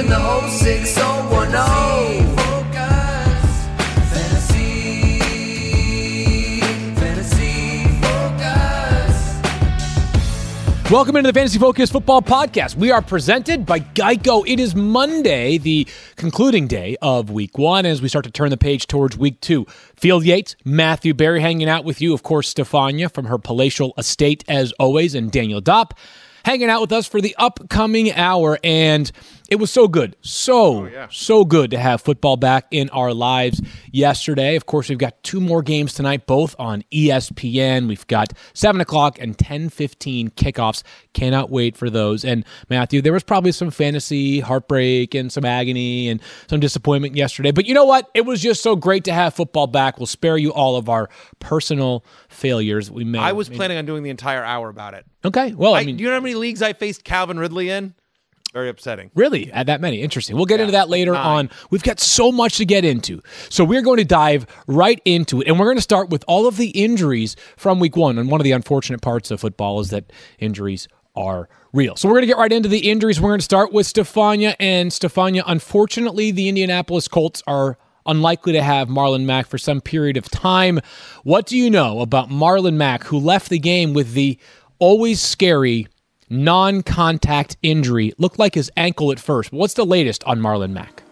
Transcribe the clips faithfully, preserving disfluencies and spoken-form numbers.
and the oh six oh one oh. Welcome into the Fantasy Focus Football Podcast. We are presented by Geico. It is Monday, the concluding day of week one, as we start to turn the page towards week two. Field Yates, Matthew Berry hanging out with you. Of course, Stefania from her palatial estate, as always, and Daniel Dopp hanging out with us for the upcoming hour. And it was so good, so, oh, yeah. so good to have football back in our lives yesterday. Of course, we've got two more games tonight, both on E S P N. We've got seven o'clock and ten fifteen kickoffs. Cannot wait for those. And Matthew, there was probably some fantasy heartbreak and some agony and some disappointment yesterday. But you know what? It was just so great to have football back. We'll spare you all of our personal failures. We may. I was maybe. planning on doing the entire hour about it. Okay. Well, I, I mean, do you know how many leagues I faced Calvin Ridley in? Very upsetting. Really? At that many? Interesting. We'll get yeah, into that later nine. on. We've got so much to get into. So we're going to dive right into it. And we're going to start with all of the injuries from week one. And one of the unfortunate parts of football is that injuries are real. So we're going to get right into the injuries. We're going to start with Stefania. And Stefania, unfortunately, the Indianapolis Colts are unlikely to have Marlon Mack for some period of time. What do you know about Marlon Mack, who left the game with the always scary non-contact injury? Looked like his ankle at first. But what's the latest on Marlon Mack?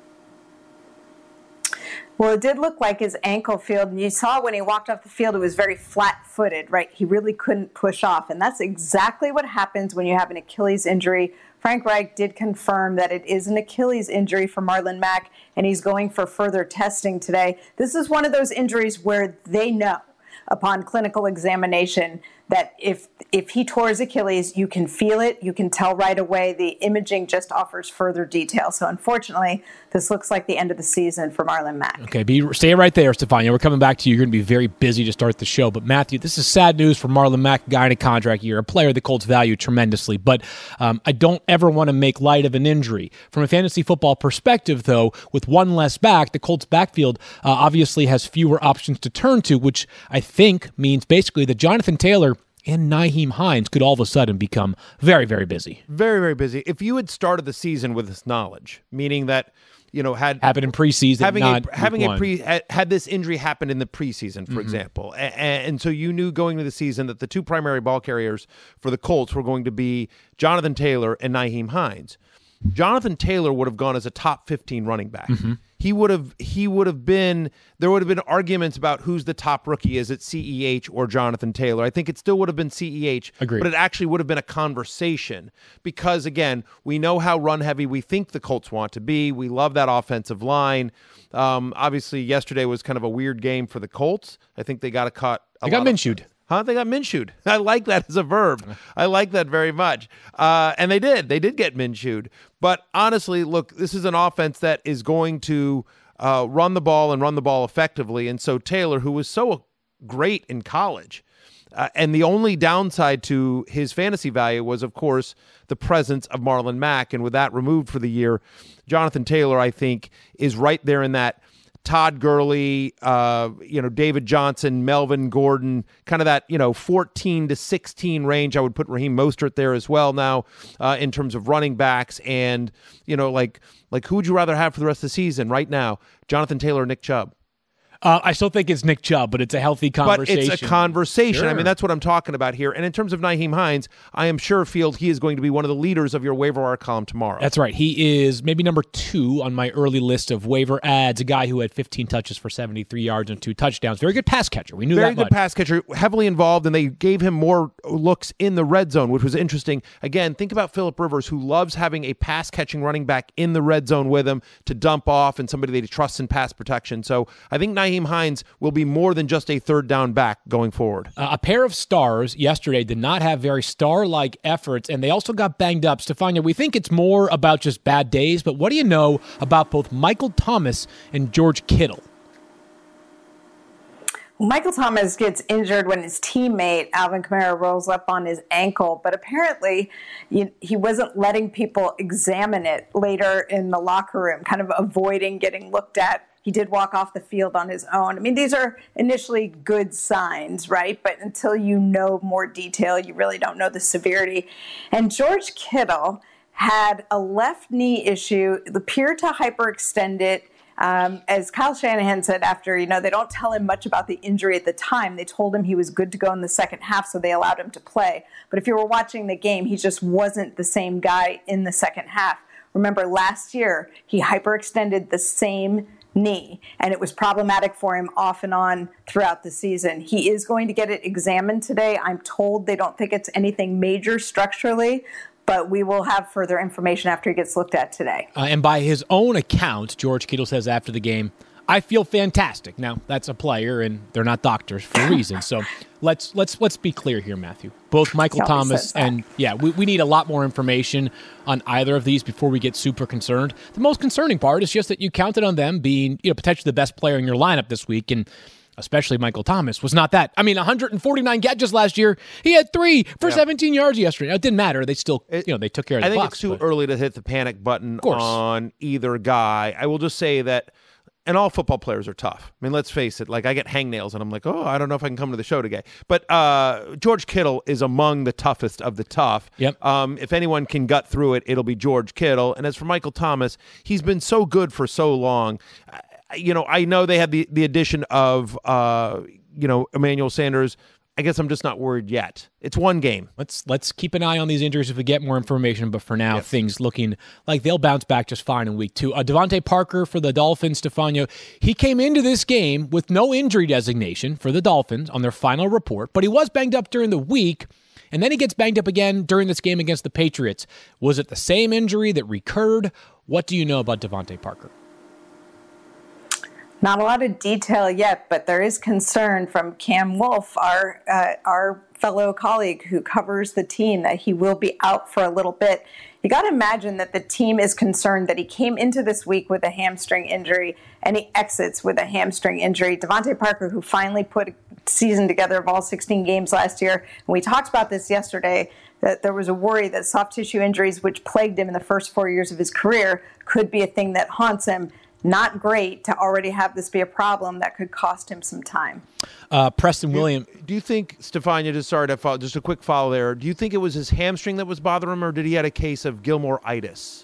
Well, it did look like his ankle field. And you saw when he walked off the field, it was very flat-footed, right? He really couldn't push off. And that's exactly what happens when you have an Achilles injury. Frank Reich did confirm that it is an Achilles injury for Marlon Mack, and he's going for further testing today. This is one of those injuries where they know upon clinical examination that if if he tore his Achilles, you can feel it, you can tell right away. The imaging just offers further detail. So unfortunately, this looks like the end of the season for Marlon Mack. Okay, be, stay right there, Stefania. We're coming back to you. You're going to be very busy to start the show. But Matthew, this is sad news for Marlon Mack, guy in a contract year, a player the Colts value tremendously. But um, I don't ever want to make light of an injury. From a fantasy football perspective, though, with one less back, the Colts backfield uh, obviously has fewer options to turn to, which I think means basically that Jonathan Taylor and Nyheim Hines could all of a sudden become very, very busy. Very, very busy. If you had started the season with this knowledge, meaning that, you know, had happened in preseason, having not a having week a pre had, had this injury happened in the preseason, for Mm-hmm. example, and, and so you knew going into the season that the two primary ball carriers for the Colts were going to be Jonathan Taylor and Nyheim Hines. Jonathan Taylor would have gone as a top fifteen running back. Mm-hmm. He would have he would have been there would have been arguments about who's the top rookie, is it C E H or Jonathan Taylor? I think it still would have been C E H. Agreed. But it actually would have been a conversation because, again, we know how run heavy we think the Colts want to be. We love that offensive line. Um, obviously, yesterday was kind of a weird game for the Colts. I think they got a cut. A they got lot Minshew'd. Of, Huh? They got Minshew'd. I like that as a verb. I like that very much. Uh, and they did. They did get Minshew'd. But honestly, look, this is an offense that is going to uh, run the ball and run the ball effectively. And so Taylor, who was so great in college, uh, and the only downside to his fantasy value was, of course, the presence of Marlon Mack. And with that removed for the year, Jonathan Taylor, I think, is right there in that Todd Gurley, uh, you know, David Johnson, Melvin Gordon, kind of that, you know, fourteen to sixteen range. I would put Raheem Mostert there as well now uh, in terms of running backs. And, you know, like, like who would you rather have for the rest of the season right now? Jonathan Taylor or Nick Chubb? Uh, I still think it's Nick Chubb, but it's a healthy conversation. But it's a conversation. Sure. I mean, that's what I'm talking about here. And in terms of Nyheim Hines, I am sure, Field, he is going to be one of the leaders of your waiver wire column tomorrow. That's right. He is maybe number two on my early list of waiver ads, a guy who had fifteen touches for seventy-three yards and two touchdowns. Very good pass catcher. We knew Very that good much. pass catcher, heavily involved, and they gave him more looks in the red zone, which was interesting. Again, think about Phillip Rivers, who loves having a pass-catching running back in the red zone with him to dump off and somebody they trust in pass protection. So I think Nyheim Hines will be more than just a third down back going forward. Uh, a pair of stars yesterday did not have very star-like efforts, and they also got banged up. Stefania, we think it's more about just bad days, but what do you know about both Michael Thomas and George Kittle? Michael Thomas gets injured when his teammate Alvin Kamara rolls up on his ankle, but apparently you, he wasn't letting people examine it later in the locker room, kind of avoiding getting looked at. He did walk off the field on his own. I mean, these are initially good signs, right? But until you know more detail, you really don't know the severity. And George Kittle had a left knee issue, appeared to hyperextend it. Um, as Kyle Shanahan said after, you know, they don't tell him much about the injury at the time. They told him he was good to go in the second half, so they allowed him to play. But if you were watching the game, he just wasn't the same guy in the second half. Remember, last year, he hyperextended the same knee, and it was problematic for him off and on throughout the season. He is going to get it examined today. I'm told they don't think it's anything major structurally, but we will have further information after he gets looked at today. Uh, and by his own account, George Kittle says after the game, I feel fantastic. Now, that's a player, and they're not doctors for a reason. So let's let's let's be clear here, Matthew. Both Michael Thomas and, yeah, we, we need a lot more information on either of these before we get super concerned. The most concerning part is just that you counted on them being, you know, potentially the best player in your lineup this week, and especially Michael Thomas was not that. I mean, one hundred forty-nine catches last year. He had three for yeah. seventeen yards yesterday. Now, it didn't matter. They still, it, you know, they took care of I the think box, it's too but. early to hit the panic button on either guy. I will just say that, and all football players are tough. I mean, let's face it. Like, I get hangnails, and I'm like, oh, I don't know if I can come to the show today. But uh, George Kittle is among the toughest of the tough. Yep. Um, if anyone can gut through it, it'll be George Kittle. And as for Michael Thomas, he's been so good for so long. You know, I know they had the, the addition of, uh, you know, Emmanuel Sanders. I guess I'm just not worried yet. It's one game. Let's let's keep an eye on these injuries if we get more information. But for now, yep. things looking like they'll bounce back just fine in week two. Uh, Devontae Parker for the Dolphins, Stefano, he came into this game with no injury designation for the Dolphins on their final report, but he was banged up during the week, and then he gets banged up again during this game against the Patriots. Was it the same injury that recurred? What do you know about Devontae Parker? Not a lot of detail yet, but there is concern from Cam Wolfe, our uh, our fellow colleague who covers the team, that he will be out for a little bit. You got to imagine that the team is concerned that he came into this week with a hamstring injury and he exits with a hamstring injury. Devontae Parker, who finally put a season together of all sixteen games last year, and we talked about this yesterday, that there was a worry that soft tissue injuries, which plagued him in the first four years of his career, could be a thing that haunts him. Not great to already have this be a problem that could cost him some time. Uh, Preston Williams. Do, do you think, Stefania, just sorry to follow, just a quick follow there. Do you think it was his hamstring that was bothering him, or did he have a case of Gilmore-itis?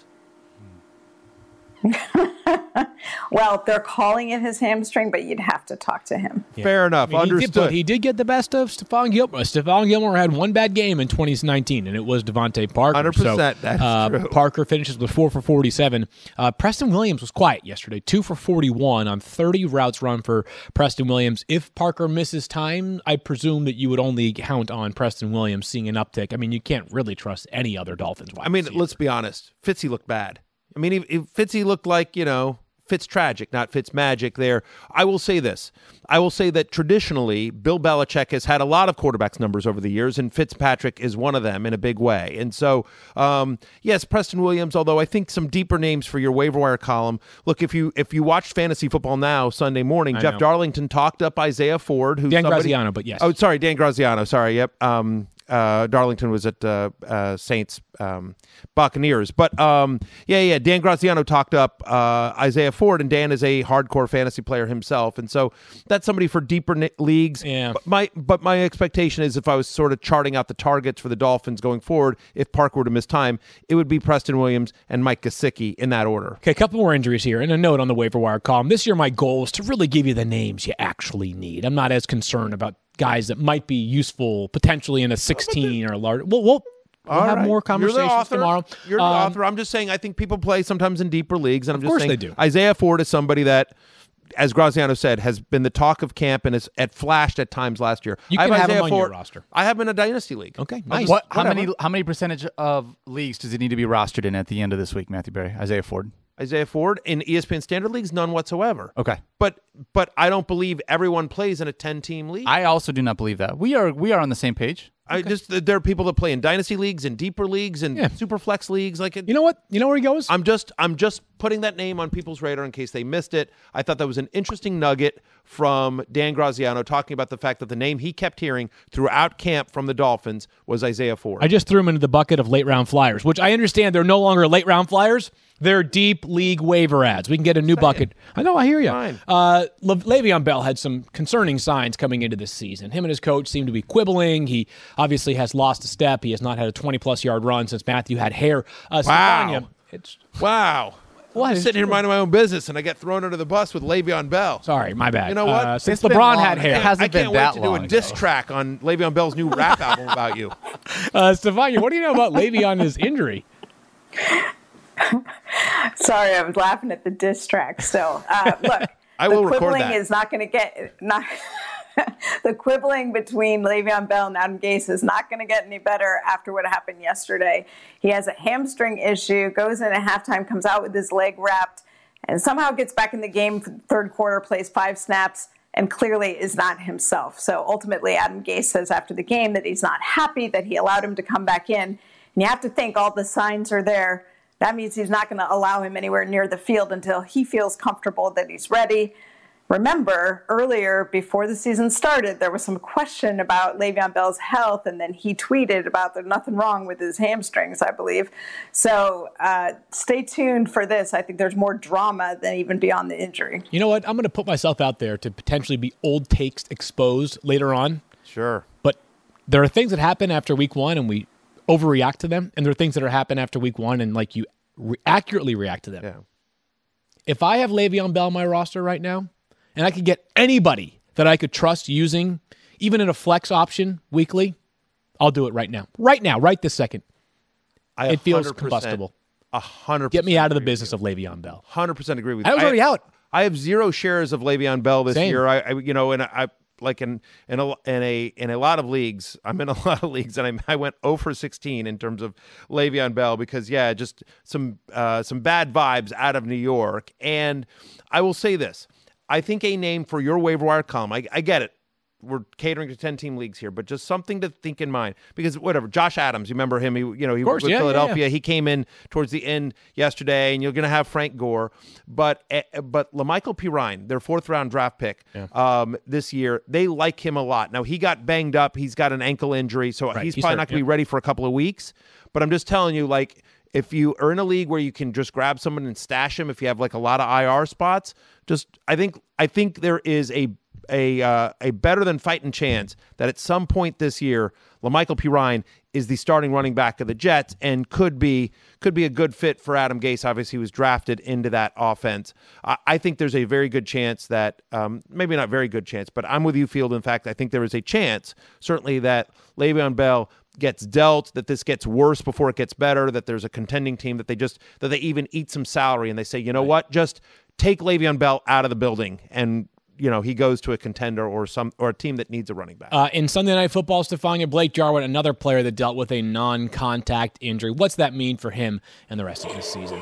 Well, they're calling it his hamstring, but you'd have to talk to him. Yeah. Fair enough. I mean, Understood. He did, but he did get the best of Stephon Gilmore. Stephon Gilmore had one bad game in twenty nineteen, and it was Devontae Parker. one hundred percent. So, That's uh, true. Parker finishes with four for forty-seven. Uh, Preston Williams was quiet yesterday, two for forty-one on thirty routes run for Preston Williams. If Parker misses time, I presume that you would only count on Preston Williams seeing an uptick. I mean, you can't really trust any other Dolphins wide I mean, receiver. let's be honest. Fitzy looked bad. I mean, if, if Fitzy looked like, you know, Fitz tragic, not Fitz magic there. I will say this. I will say that traditionally, Bill Belichick has had a lot of quarterbacks numbers over the years, and Fitzpatrick is one of them in a big way. And so, um, yes, Preston Williams, although I think some deeper names for your waiver wire column. Look, if you if you watched Fantasy Football Now Sunday morning, I Jeff know. Darlington talked up Isaiah Ford. Who's Dan somebody, Graziano, but yes. Oh, sorry, Dan Graziano. Sorry, yep. Um, uh, Darlington was at uh, uh, Saints um, Buccaneers. But, um, yeah, yeah, Dan Graziano talked up uh, Isaiah Ford, and Dan is a hardcore fantasy player himself. And so that's somebody for deeper ni- leagues. Yeah. But my, but my expectation is if I was sort of charting out the targets for the Dolphins going forward, if Parker were to miss time, it would be Preston Williams and Mike Gesicki in that order. Okay, a couple more injuries here, and a note on the waiver wire column. This year, my goal is to really give you the names you actually need. I'm not as concerned about guys that might be useful potentially in a sixteen or a large. We'll, we'll, we'll have right. more conversations You're the author. tomorrow. You're the Um, author. I'm just saying I think people play sometimes in deeper leagues, and I'm Of just course saying they do. Isaiah Ford is somebody that, as Graziano said, has been the talk of camp and has had flashed at times last year. You I can have, have him Isaiah on Ford. your roster. I have him in a dynasty league. Okay, I'll nice. just- What? How whatever. many? How many percentage of leagues does he need to be rostered in at the end of this week, Matthew Berry? Isaiah Ford. Isaiah Ford in E S P N standard leagues, none whatsoever. Okay. But but I don't believe everyone plays in a ten-team league. I also do not believe that. We are we are on the same page. I just there are people that play in dynasty leagues and deeper leagues and Yeah. super flex leagues. Like it, You know what? You know where he goes? I'm just I'm just putting that name on people's radar in case they missed it. I thought that was an interesting nugget from Dan Graziano talking about the fact that the name he kept hearing throughout camp from the Dolphins was Isaiah Ford. I just threw him into the bucket of late round flyers, which I understand they're no longer late round flyers. Their deep league waiver ads. We can get a new bucket. I know, I hear you. Fine. Uh, Le- Le'Veon Bell had some concerning signs coming into this season. Him and his coach seem to be quibbling. He obviously has lost a step. He has not had a twenty-plus yard run since Matthew had hair. Uh, Wow. Stefania, it's, Wow. What? I'm It's sitting here true. minding my own business, and I get thrown under the bus with Le'Veon Bell. sorry, my bad. You know what? Uh, since It's been LeBron long. had hair. It hasn't I can't been wait that to do long a diss ago. track on Le'Veon Bell's new rap album about you. Uh, Stefania, what do you know about Le'Veon and his injury? Sorry, I was laughing at the diss track. So, uh, look, I the will record quibbling that. is not going to get not. The quibbling between Le'Veon Bell and Adam Gase is not going to get any better after what happened yesterday. He has a hamstring issue, goes in at halftime, comes out with his leg wrapped, and somehow gets back in the game for the third quarter, plays five snaps, and clearly is not himself. So ultimately, Adam Gase says after the game that he's not happy that he allowed him to come back in. And you have to think all the signs are there. That means he's not going to allow him anywhere near the field until he feels comfortable that he's ready. Remember, earlier, before the season started, there was some question about Le'Veon Bell's health, and then he tweeted about there's nothing wrong with his hamstrings, I believe. So uh, stay tuned for this. I think there's more drama than even beyond the injury. You know what? I'm going to put myself out there to potentially be old takes exposed later on. Sure. But there are things that happen after week one, and we overreact to them. And there are things that are happen after week one, and like you re- accurately react to them. Yeah. If I have Le'Veon Bell on my roster right now, and I could get anybody that I could trust using, even in a flex option weekly, I'll do it right now. Right now, right this second. I It feels one hundred percent combustible. A hundred. Get me out of the agree with business of Le'Veon Bell. Hundred percent agree with I you. was already out. I have zero shares of Le'Veon Bell this Same. year. I, I, you know, and I like in in a in a in a lot of leagues. I'm in a lot of leagues, and I I went zero for sixteen in terms of Le'Veon Bell because yeah, just some uh, some bad vibes out of New York. And I will say this. I think a name for your waiver wire column, I, I get it. We're catering to ten-team leagues here, but just something to think in mind. Because whatever, Josh Adams, you remember him? He, you know, he course, was with yeah, yeah, Philadelphia. yeah. He came in towards the end yesterday, and you're going to have Frank Gore. But uh, but LaMichael Pirine, their fourth-round draft pick um, this year, they like him a lot. Now, he got banged up. He's got an ankle injury, so Right, he's, he's probably hurt, not going to yeah. be ready for a couple of weeks. But I'm just telling you, like, if you are in a league where you can just grab someone and stash him, if you have like a lot of I R spots, just I think I think there is a a uh, a better than fighting chance that at some point this year, LaMichael Pirine is the starting running back of the Jets and could be could be a good fit for Adam Gase. Obviously, he was drafted into that offense. I, I think there's a very good chance that um, maybe not very good chance, but I'm with you, Field. In fact, I think there is a chance certainly that Le'Veon Bell gets dealt, that this gets worse before it gets better, that there's a contending team that they just that they even eat some salary and they say, you know what, just take Le'Veon Bell out of the building and you know he goes to a contender or some or a team that needs a running back. Uh, in Sunday Night Football, Stefania, Blake Jarwin, another player that dealt with a non-contact injury. What's that mean for him and the rest of this season?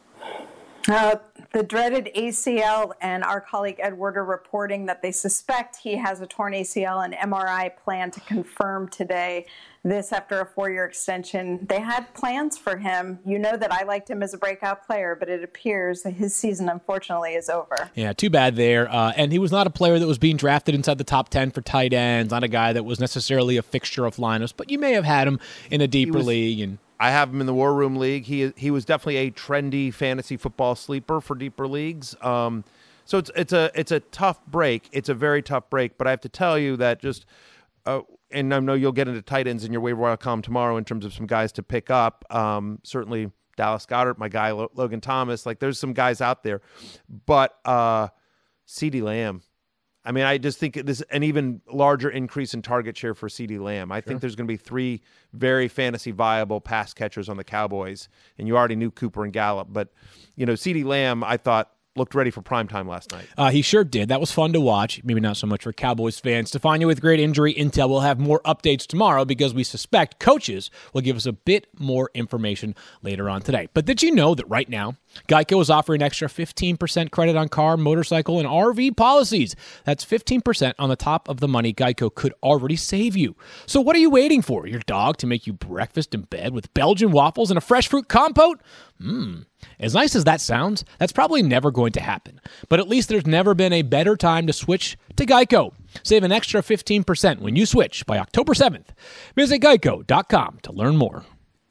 Uh, the dreaded A C L, and our colleague Edward are reporting that they suspect he has a torn A C L, and M R I plan to confirm today. This after a four-year extension. They had plans for him. You know that I liked him as a breakout player, but it appears that his season, unfortunately, is over. Yeah, too bad there. Uh, and he was not a player that was being drafted inside the top ten for tight ends, not a guy that was necessarily a fixture of lineups, but you may have had him in a deeper was- league. And I have him in the War Room League. He he was definitely a trendy fantasy football sleeper for deeper leagues. Um, so it's it's a it's a tough break. It's a very tough break. But I have to tell you that just, uh, and I know you'll get into tight ends in your waiver wire column tomorrow in terms of some guys to pick up. Um, certainly Dallas Goedert, my guy Lo- Logan Thomas. Like there's some guys out there, but uh, CeeDee Lamb. I mean, I just think this an even larger increase in target share for CeeDee Lamb. I think there's going to be three very fantasy viable pass catchers on the Cowboys, and you already knew Cooper and Gallup, but you know, CeeDee Lamb, I thought looked ready for prime time last night. Uh, he sure did. That was fun to watch. Maybe not so much for Cowboys fans. Stefania with great injury intel. We'll have more updates tomorrow because we suspect coaches will give us a bit more information later on today. But did you know that right now, Geico is offering an extra fifteen percent credit on car, motorcycle, and R V policies? That's fifteen percent on the top of the money Geico could already save you. So what are you waiting for? Your dog to make you breakfast in bed with Belgian waffles and a fresh fruit compote? Mmm. As nice as that sounds, that's probably never going to happen. But at least there's never been a better time to switch to Geico. Save an extra fifteen percent when you switch by October seventh. Visit geico dot com to learn more.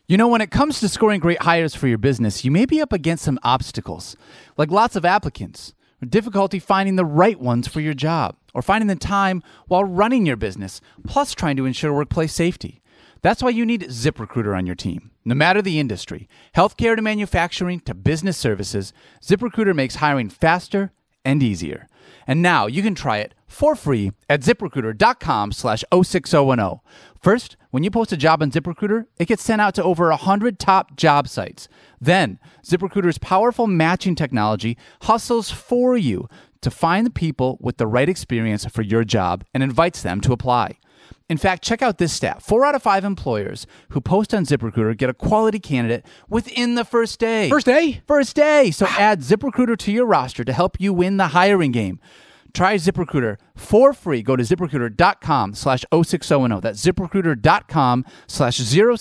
You know, when it comes to scoring great hires for your business, you may be up against some obstacles, like lots of applicants, or difficulty finding the right ones for your job, or finding the time while running your business, plus trying to ensure workplace safety. That's why you need ZipRecruiter on your team. No matter the industry, healthcare to manufacturing to business services, ZipRecruiter makes hiring faster and easier. And now you can try it for free at ZipRecruiter.com slash 06010. First, when you post a job on ZipRecruiter, it gets sent out to over one hundred top job sites. Then, ZipRecruiter's powerful matching technology hustles for you to find the people with the right experience for your job and invites them to apply. In fact, check out this stat. Four out of five employers who post on ZipRecruiter get a quality candidate within the first day. First day? First day. So add ZipRecruiter to your roster to help you win the hiring game. Try ZipRecruiter for free. Go to ZipRecruiter.com slash 06010. That's ZipRecruiter.com slash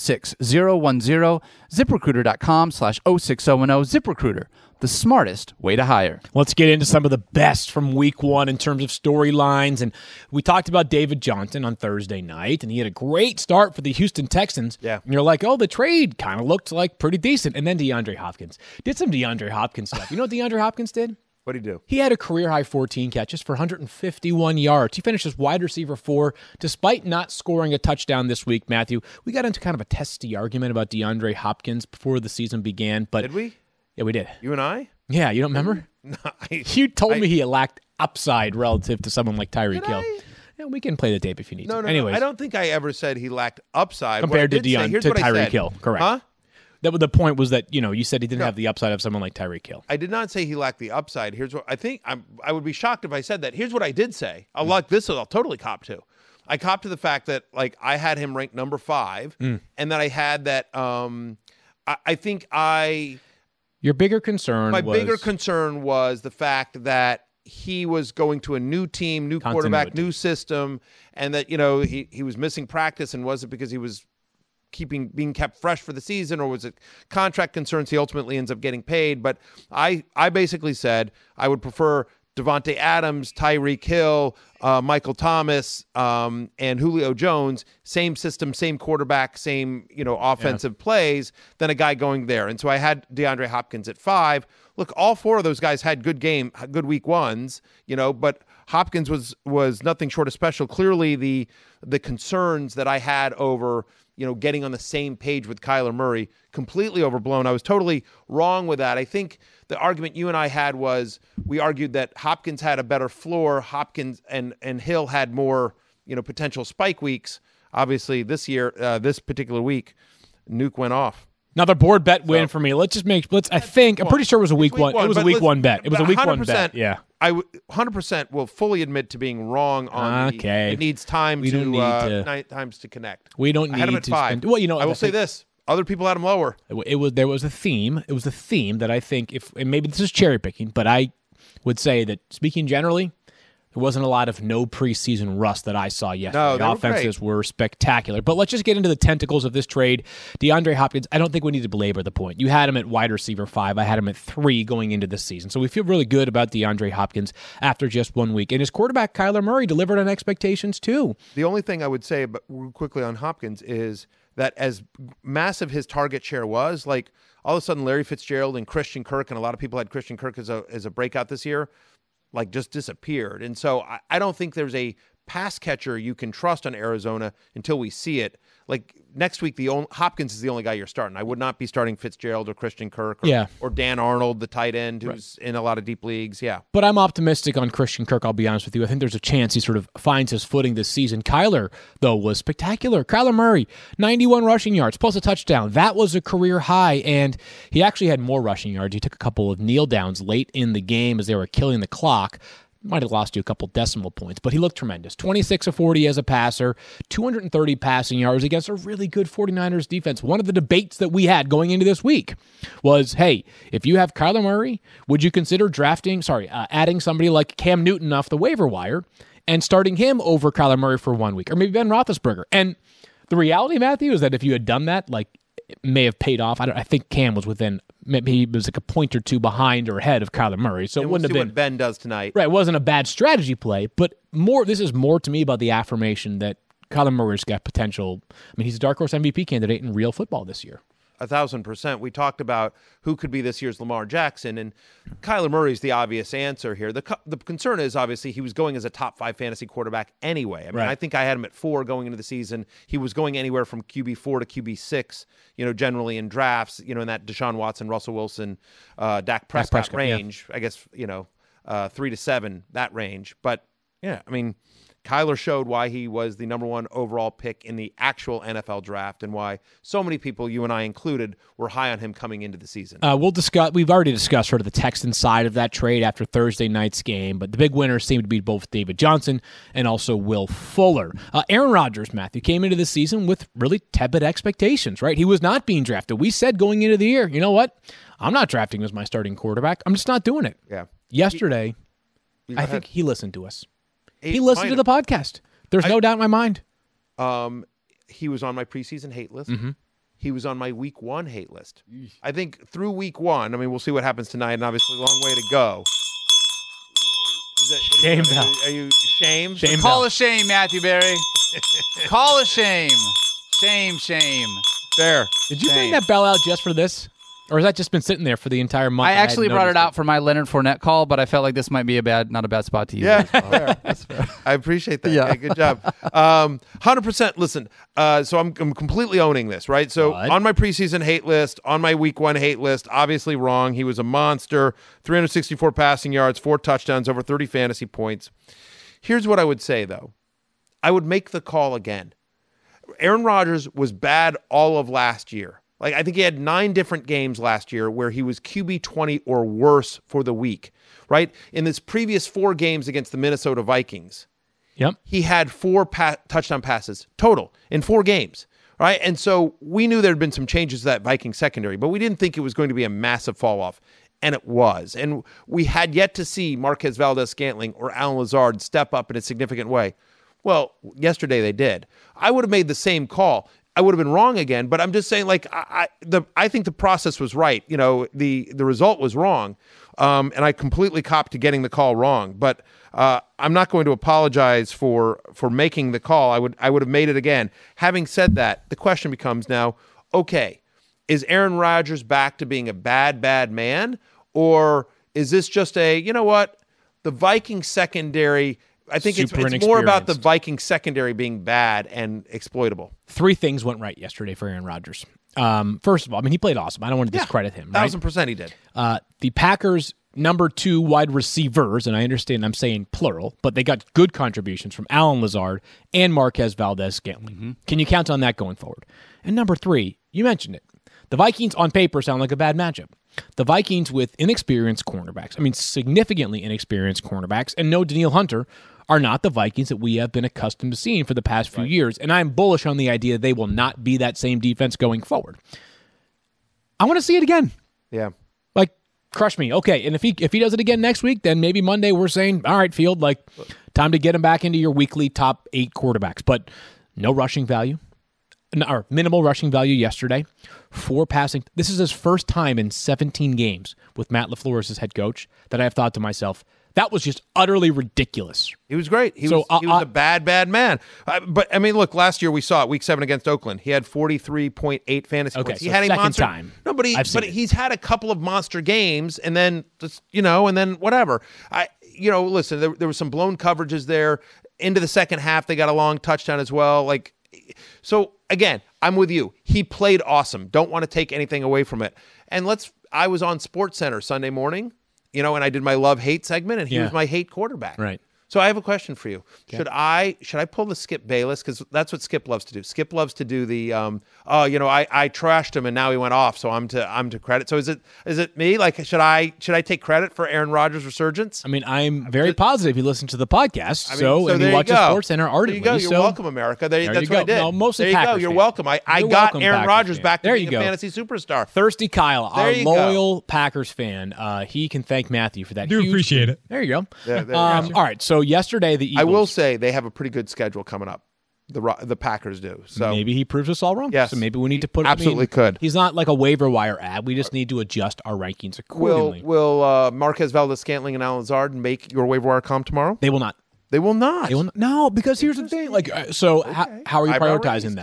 06010. ZipRecruiter.com slash 06010. ZipRecruiter, the smartest way to hire. Let's get into some of the best from week one in terms of storylines. And we talked about David Johnson on Thursday night, and he had a great start for the Houston Texans. Yeah. And you're like, oh, the trade kind of looked like pretty decent. And then DeAndre Hopkins did some DeAndre Hopkins stuff. You know what DeAndre Hopkins did? What did he do? He had a career-high fourteen catches for one hundred fifty-one yards. He finished as wide receiver four, despite not scoring a touchdown this week, Matthew. We got into kind of a testy argument about DeAndre Hopkins before the season began. But Did we? Yeah, we did. You and I? Yeah, you don't remember? No, I, You told I- me he lacked upside relative to someone like Tyreek Did Hill. I? Yeah, we can play the tape if you need No, to. no, Anyways, no. I don't think I ever said he lacked upside. What I compared to did say- Deion here's to what I Tyreek said. Hill, correct? Huh? That was the point was that you know you said he didn't No. have the upside of someone like Tyreek Hill. I did not say he lacked the upside. Here's what I think. I'm, I would be shocked if I said that. Here's what I did say. Mm. I'll like this. I'll totally cop to. I cop to the fact that like I had him ranked number five, Mm. and that I had that. Um, I, I think I Your bigger concern my was bigger concern was the fact that he was going to a new team, new quarterback, Continuity. new system, and that you know he he was missing practice, and was it because he was keeping being kept fresh for the season, or was it contract concerns? He ultimately ends up getting paid. But I I basically said I would prefer Devontae Adams, Tyreek Hill, uh, Michael Thomas, um, and Julio Jones, same system, same quarterback, same you know offensive plays, than a guy going there. And so I had DeAndre Hopkins at five. Look, all four of those guys had good game, good week ones, you know, but Hopkins was was nothing short of special. Clearly, the the concerns that I had over you know, getting on the same page with Kyler Murray, completely overblown. I was totally wrong with that. I think the argument you and I had was we argued that Hopkins had a better floor. Hopkins and, and Hill had more, you know, potential spike weeks. Obviously, this year, uh, this particular week, Nuke went off. another board bet win So- for me. Let's just make. Let's. I think I'm pretty sure it was a week, It's one. It was a but week listen, one bet. It was a but week one one hundred percent bet. Yeah. I w- one hundred percent will fully admit to being wrong on the- Okay. it needs time We to, don't need uh, to- night times to connect. We don't I had him need at to five. spend- well, you know, I will I say think- this: other people had him lower. It, it was there was a theme. It was a theme that I think if and maybe this is cherry picking, but I would say that speaking generally, there wasn't a lot of no preseason rust that I saw yesterday. No, they the were offenses great. were spectacular. But let's just get into the tentacles of this trade. DeAndre Hopkins, I don't think we need to belabor the point. You had him at wide receiver five. I had him at three going into this season. So we feel really good about DeAndre Hopkins after just one week. And his quarterback, Kyler Murray, delivered on expectations too. The only thing I would say about, real quickly on Hopkins is that as massive his target share was, like all of a sudden Larry Fitzgerald and Christian Kirk, and a lot of people had Christian Kirk as a as a breakout this year, like just disappeared. And so I, I don't think there's a pass catcher you can trust on Arizona until we see it. Like next week, the only, Hopkins is the only guy you're starting. I would not be starting Fitzgerald or Christian Kirk or, Yeah. or Dan Arnold, the tight end, who's in a lot of deep leagues. Yeah. But I'm optimistic on Christian Kirk, I'll be honest with you. I think there's a chance he sort of finds his footing this season. Kyler, though, was spectacular. Kyler Murray, ninety-one rushing yards, plus a touchdown. That was a career high, and he actually had more rushing yards. He took a couple of kneel downs late in the game as they were killing the clock. Might have lost you a couple decimal points, but he looked tremendous. twenty-six of forty as a passer, two hundred thirty passing yards against a really good 49ers defense. One of the debates that we had going into this week was, hey, if you have Kyler Murray, would you consider drafting, sorry, uh, adding somebody like Cam Newton off the waiver wire and starting him over Kyler Murray for one week, or maybe Ben Roethlisberger? And the reality, Matthew, is that if you had done that, like, it may have paid off. I, don't, I think Cam was within, maybe he was like a point or two behind or ahead of Kyler Murray, so And it we'll wouldn't see have been what Ben does tonight. right. It wasn't a bad strategy play, but more. This is more to me about the affirmation that Kyler Murray's got potential. I mean, he's a dark horse M V P candidate in real football this year. A thousand percent. We talked about who could be this year's Lamar Jackson, and Kyler Murray's the obvious answer here. The co- the concern is obviously he was going as a top five fantasy quarterback anyway. I mean, Right. I think I had him at four going into the season. He was going anywhere from Q B four to Q B six, you know, generally in drafts, you know, in that Deshaun Watson, Russell Wilson, uh, Dak Prescott, Prescott, yeah. range. I guess, you know, uh, three to seven, that range. But, yeah, I mean, Kyler showed why he was the number one overall pick in the actual N F L draft and why so many people, you and I included, were high on him coming into the season. Uh, we'll discuss. We've already discussed sort of the Texans side of that trade after Thursday night's game, but the big winners seem to be both David Johnson and also Will Fuller. Uh, Aaron Rodgers, Matthew, came into the season with really tepid expectations, right? He was not being drafted. We said going into the year, you know what? I'm not drafting him as my starting quarterback. I'm just not doing it. Yeah. Yesterday, You I go think ahead. he listened to us. He He listened to might the podcast. There's I- no doubt in my mind. Um, he was on my preseason hate list. Mm-hmm. He was on my week one hate list. I think through week one, I mean, we'll see what happens tonight, and obviously a long way to go. Is that, Shame are, bell. you, are you shame? Shame Call bell. a shame, Matthew Berry. Call a shame. Shame, shame. There. Did you bring Shame. that bell out just for this? Or has that just been sitting there for the entire month? I and hadn't actually brought it noticed out for my Leonard Fournette call, but I felt like this might be a bad, not a bad spot to use. Yeah, it as well. fair. I appreciate that. Yeah. Yeah, good job. Um, one hundred percent. Listen, uh, so I'm, I'm completely owning this, right? So What? on my preseason hate list, on my week one hate list, obviously wrong. He was a monster. three hundred sixty-four passing yards, four touchdowns, over thirty fantasy points. Here's what I would say, though. I would make the call again. Aaron Rodgers was bad all of last year. Like, I think he had nine different games last year where he was Q B twenty or worse for the week, right? In his previous four games against the Minnesota Vikings, Yep. he had four pa- touchdown passes total in four games, right? And so we knew there had been some changes to that Viking secondary, but we didn't think it was going to be a massive fall off. And it was. And we had yet to see Marquez Valdez-Scantling or Alan Lazard step up in a significant way. Well, yesterday they did. I would have made the same call. I would have been wrong again, but I'm just saying, like, I, I the I think the process was right. You know, the the result was wrong, um, and I completely copped to getting the call wrong. But uh, I'm not going to apologize for for making the call. I would I would have made it again. Having said that, the question becomes now: okay, is Aaron Rodgers back to being a bad bad man, or is this just a, you know what, the Viking secondary? I think it's, Super it's more about the inexperienced. Viking secondary being bad and exploitable. Three things went right yesterday for Aaron Rodgers. Um, first of all, I mean, he played awesome. I don't want to discredit him, right? Thousand percent he did. Uh, the Packers' number two wide receivers, and I understand I'm saying plural, but they got good contributions from Alan Lazard and Marquez Valdez-Scantling. Can you count on that going forward? And number three, you mentioned it. The Vikings on paper sound like a bad matchup. The Vikings with inexperienced cornerbacks, I mean, significantly inexperienced cornerbacks, and no Danielle Hunter, are not the Vikings that we have been accustomed to seeing for the past few years. And I'm bullish on the idea they will not be that same defense going forward. I want to see it again. Yeah. Like, crush me. Okay, and if he if he does it again next week, then maybe Monday we're saying, all right, Field, like, time to get him back into your weekly top eight quarterbacks. But no rushing value, no, or minimal rushing value yesterday. Four passing. This is his first time in seventeen games with Matt LaFleur as his head coach that I have thought to myself, that was just utterly ridiculous. He was great. He So, was, uh, he was uh, a bad, bad man. Uh, but, I mean, look, last year we saw it, week seven against Oakland. He had forty-three point eight fantasy Okay, points. He so had a second monster time. No, but, he, I've seen but it. he's had a couple of monster games and then, just, you know, and then whatever. I, you know, listen, there, there were some blown coverages there. Into the second half, they got a long touchdown as well. Like, so, again, I'm with you. He played awesome. Don't want to take anything away from it. And let's, I was on SportsCenter Sunday morning, you know, and I did my love-hate segment, and he Yeah. was my hate quarterback. Right. So I have a question for you. Should I should I pull the Skip Bayless? Because that's what Skip loves to do. Skip loves to do the um, oh, you know, I, I trashed him and now he went off, so I'm to I'm to credit. So is it is it me? Like, should I should I take credit for Aaron Rodgers' resurgence? I mean, I'm very positive you listen to the podcast, I mean, so, and there you you watch the go. Sports Center ardently. There you go. You're so welcome, America. There, there that's you what I go. did. No, mostly there you Packers go. You're fan. welcome. I, I You're got welcome, Aaron Packers Rodgers fan. back to There being you a go. fantasy superstar. Thirsty Kyle, our There you go. loyal Packers fan, uh, he can thank Matthew for that. Do huge appreciate it. There you go. Yeah, there you um, go. all right, so yesterday the Eagles. I will say they have a pretty good schedule coming up. The Ro- the Packers do. So Maybe he proves us all wrong. Yes. So maybe we need to put. Absolutely I mean, could. He's not like a waiver wire ad. We just need to adjust our rankings will accordingly. will uh, Marquez Valdez-Scantling and Alan Lazard make your waiver wire column tomorrow? They will not. They will not. They will not. No, because here's the thing. Like, uh, so how, how are you Eyebrow prioritizing raised. them?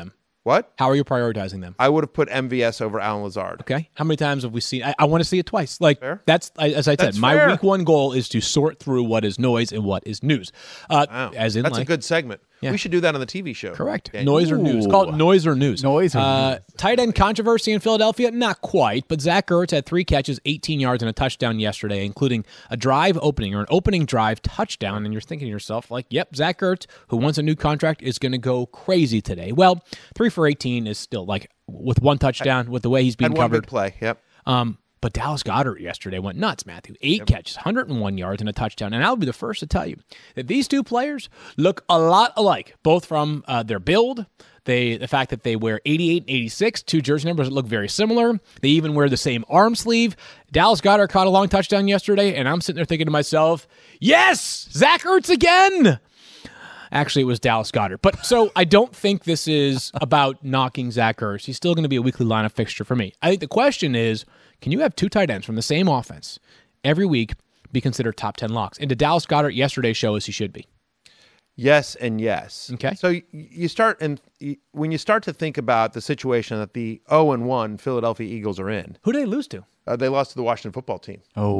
What? How are you prioritizing them? I would have put M V S over Alan Lazard. Okay. How many times have we seen? I, I want to see it twice. Like Fair. that's I- as I That's said. My fair. week one goal is to sort through what is noise and what is news. Uh, Wow. As in, That's like, a good segment. Yeah. We should do that on the T V show. correct. Daniel. Noise or news. Call it noise or news. Noise or uh, news. Tight end controversy in Philadelphia? Not quite, but Zach Ertz had three catches, eighteen yards, and a touchdown yesterday, including a drive opening or an opening drive touchdown. And you're thinking to yourself, like, yep, Zach Ertz, who wants a new contract, is going to go crazy today. Well, three for eighteen is still like with one touchdown, with the way he's being Had one covered. big play. Yep. Um, but Dallas Goedert yesterday went nuts, Matthew. Eight catches, one hundred one yards, and a touchdown. And I'll be the first to tell you that these two players look a lot alike, both from uh, their build, they the fact that they wear eighty-eight and eighty-six, two jersey numbers that look very similar. They even wear the same arm sleeve. Dallas Goedert caught a long touchdown yesterday, and I'm sitting there thinking to myself, yes, Zach Ertz again. Actually, it was Dallas Goedert. But so I don't think this is about knocking Zach Ertz. He's still going to be a weekly lineup fixture for me. I think the question is, can you have two tight ends from the same offense every week be considered top ten locks? And did Dallas Goedert yesterday show us he should be? Yes and yes. Okay. So y- you start and y- when you start to think about the situation that the oh and one Philadelphia Eagles are in, Who did they lose to? uh, they lost to the Washington football team.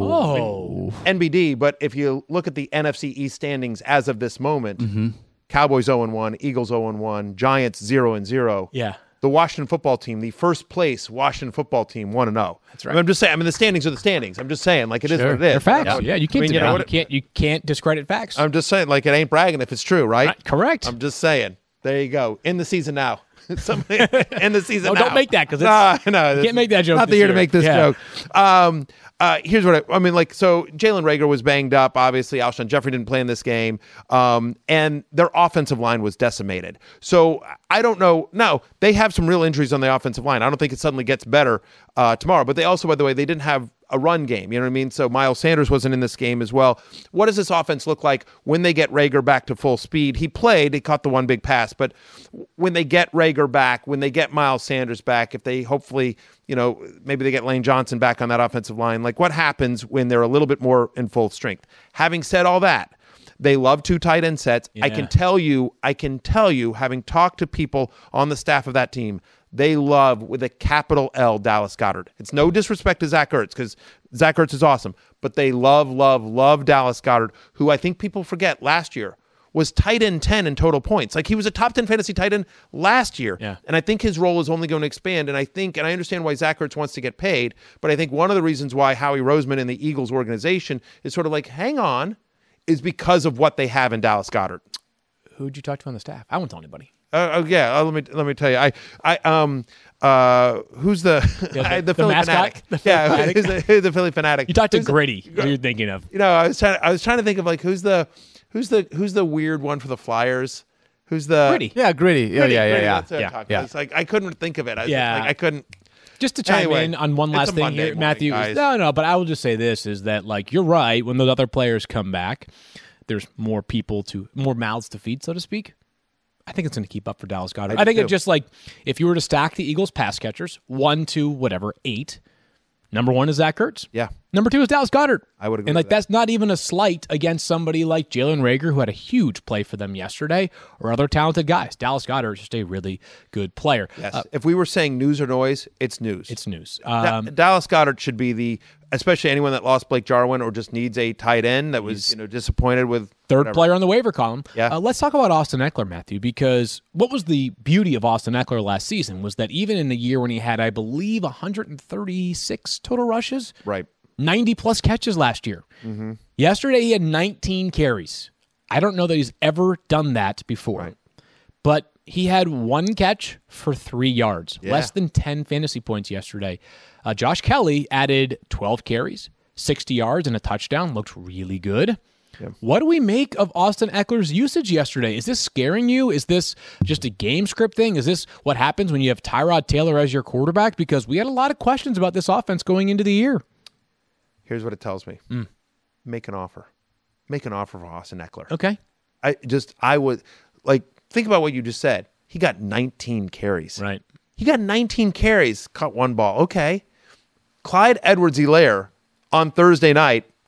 Oh. N B D, but if you look at the N F C East standings as of this moment, Mm-hmm. Cowboys oh and one, Eagles oh and one, Giants zero and zero. Yeah. The Washington football team, the first place Washington football team, one and oh. That's right. I'm just saying. I mean, the standings are the standings. I'm just saying, like it is what it is. They're facts. You know? Yeah, you can't I mean, you deny- know you what- can't you can't discredit facts. I'm just saying, like it ain't bragging if it's true, right? Right, correct. I'm just saying. There you go. In the season now. Somebody in the season No, now. don't make that, 'cause no, it's- no, you this can't make that is joke Not the this year to year. make this Yeah. joke. Um, uh, here's what I, I mean. Like, so Jalen Reagor was banged up. Obviously, Alshon Jeffrey didn't play in this game, um, and their offensive line was decimated. So I don't know. No, they have some real injuries on the offensive line. I don't think it suddenly gets better uh, tomorrow. But they also, by the way, they didn't have a run game. You know what I mean? So Miles Sanders wasn't in this game as well. What does this offense look like when they get Reagor back to full speed? He played, he caught the one big pass, but when they get Reagor back, when they get Miles Sanders back, if they hopefully, you know, maybe they get Lane Johnson back on that offensive line, like what happens when they're a little bit more in full strength? Having said all that, they love two tight end sets. I Yeah. can tell you, I can tell you, having talked to people on the staff of that team, they love, with a capital L, Dallas Goedert. It's no disrespect to Zach Ertz, because Zach Ertz is awesome, but they love, love, love Dallas Goedert, who I think people forget last year was tight end ten in total points. Like, he was a top ten fantasy tight end last year. Yeah. And I think his role is only going to expand. And I think, and I understand why Zach Ertz wants to get paid, but I think one of the reasons why Howie Roseman and the Eagles organization is sort of like, hang on, is because of what they have in Dallas Goedert. Who'd you talk to on the staff? I won't tell anybody. Uh, oh yeah, uh, let me let me tell you. I I um uh who's the Yeah, the- I- the, the Philly mascot? fanatic? The Philly yeah, fanatic? who's the, who's the Philly fanatic? You talked to Who's the- Gritty. Who you're thinking of? you know, I was trying. I was trying to think of like who's the who's the who's the weird one for the Flyers. Who's the Gritty. Yeah, gritty. Yeah, Gritty, yeah, yeah, Gritty, yeah. that's what I'm yeah, talking yeah. about. It's like I couldn't think of it. I was Yeah. like, I couldn't. Just to chime Anyway, in on one it's last a thing Monday here, morning, Matthew. guys. No, no, but I will just say this: is that like you're right. When those other players come back, there's more people to more mouths to feed, so to speak. I think it's going to keep up for Dallas Goedert. I I, think do it's just like if you were to stack the Eagles pass catchers, one, two, whatever, eight. Number one is Zach Ertz. Yeah. Number two is Dallas Goedert. I would agree And like with that. that's not even a slight against somebody like Jalen Reagor, who had a huge play for them yesterday, or other talented guys. Dallas Goedert is just a really good player. Yes. Uh, if we were saying news or noise, it's news. it's news. Da- Um, Dallas Goedert should be the, especially anyone that lost Blake Jarwin or just needs a tight end that was you know disappointed with Third whatever. player on the waiver column. Yeah. Uh, let's talk about Austin Eckler, Matthew, because what was the beauty of Austin Eckler last season was that even in a year when he had, I believe, one hundred thirty-six total rushes, Right. ninety plus catches last year. Mm-hmm. Yesterday, he had nineteen carries. I don't know that he's ever done that before, Right. but he had one catch for three yards, Yeah. less than ten fantasy points yesterday. Uh, Josh Kelly added twelve carries, sixty yards, and a touchdown. Looked really good. What do we make of Austin Eckler's usage yesterday? Is this scaring you? Is this just a game script thing? Is this what happens when you have Tyrod Taylor as your quarterback? Because we had a lot of questions about this offense going into the year. Here's what it tells me. Mm. Make an offer. Make an offer for Austin Eckler. Okay. I just, I would, like, think about what you just said. He got nineteen carries. Right. He got nineteen carries, caught one ball. Okay. Clyde Edwards-Helaire on Thursday night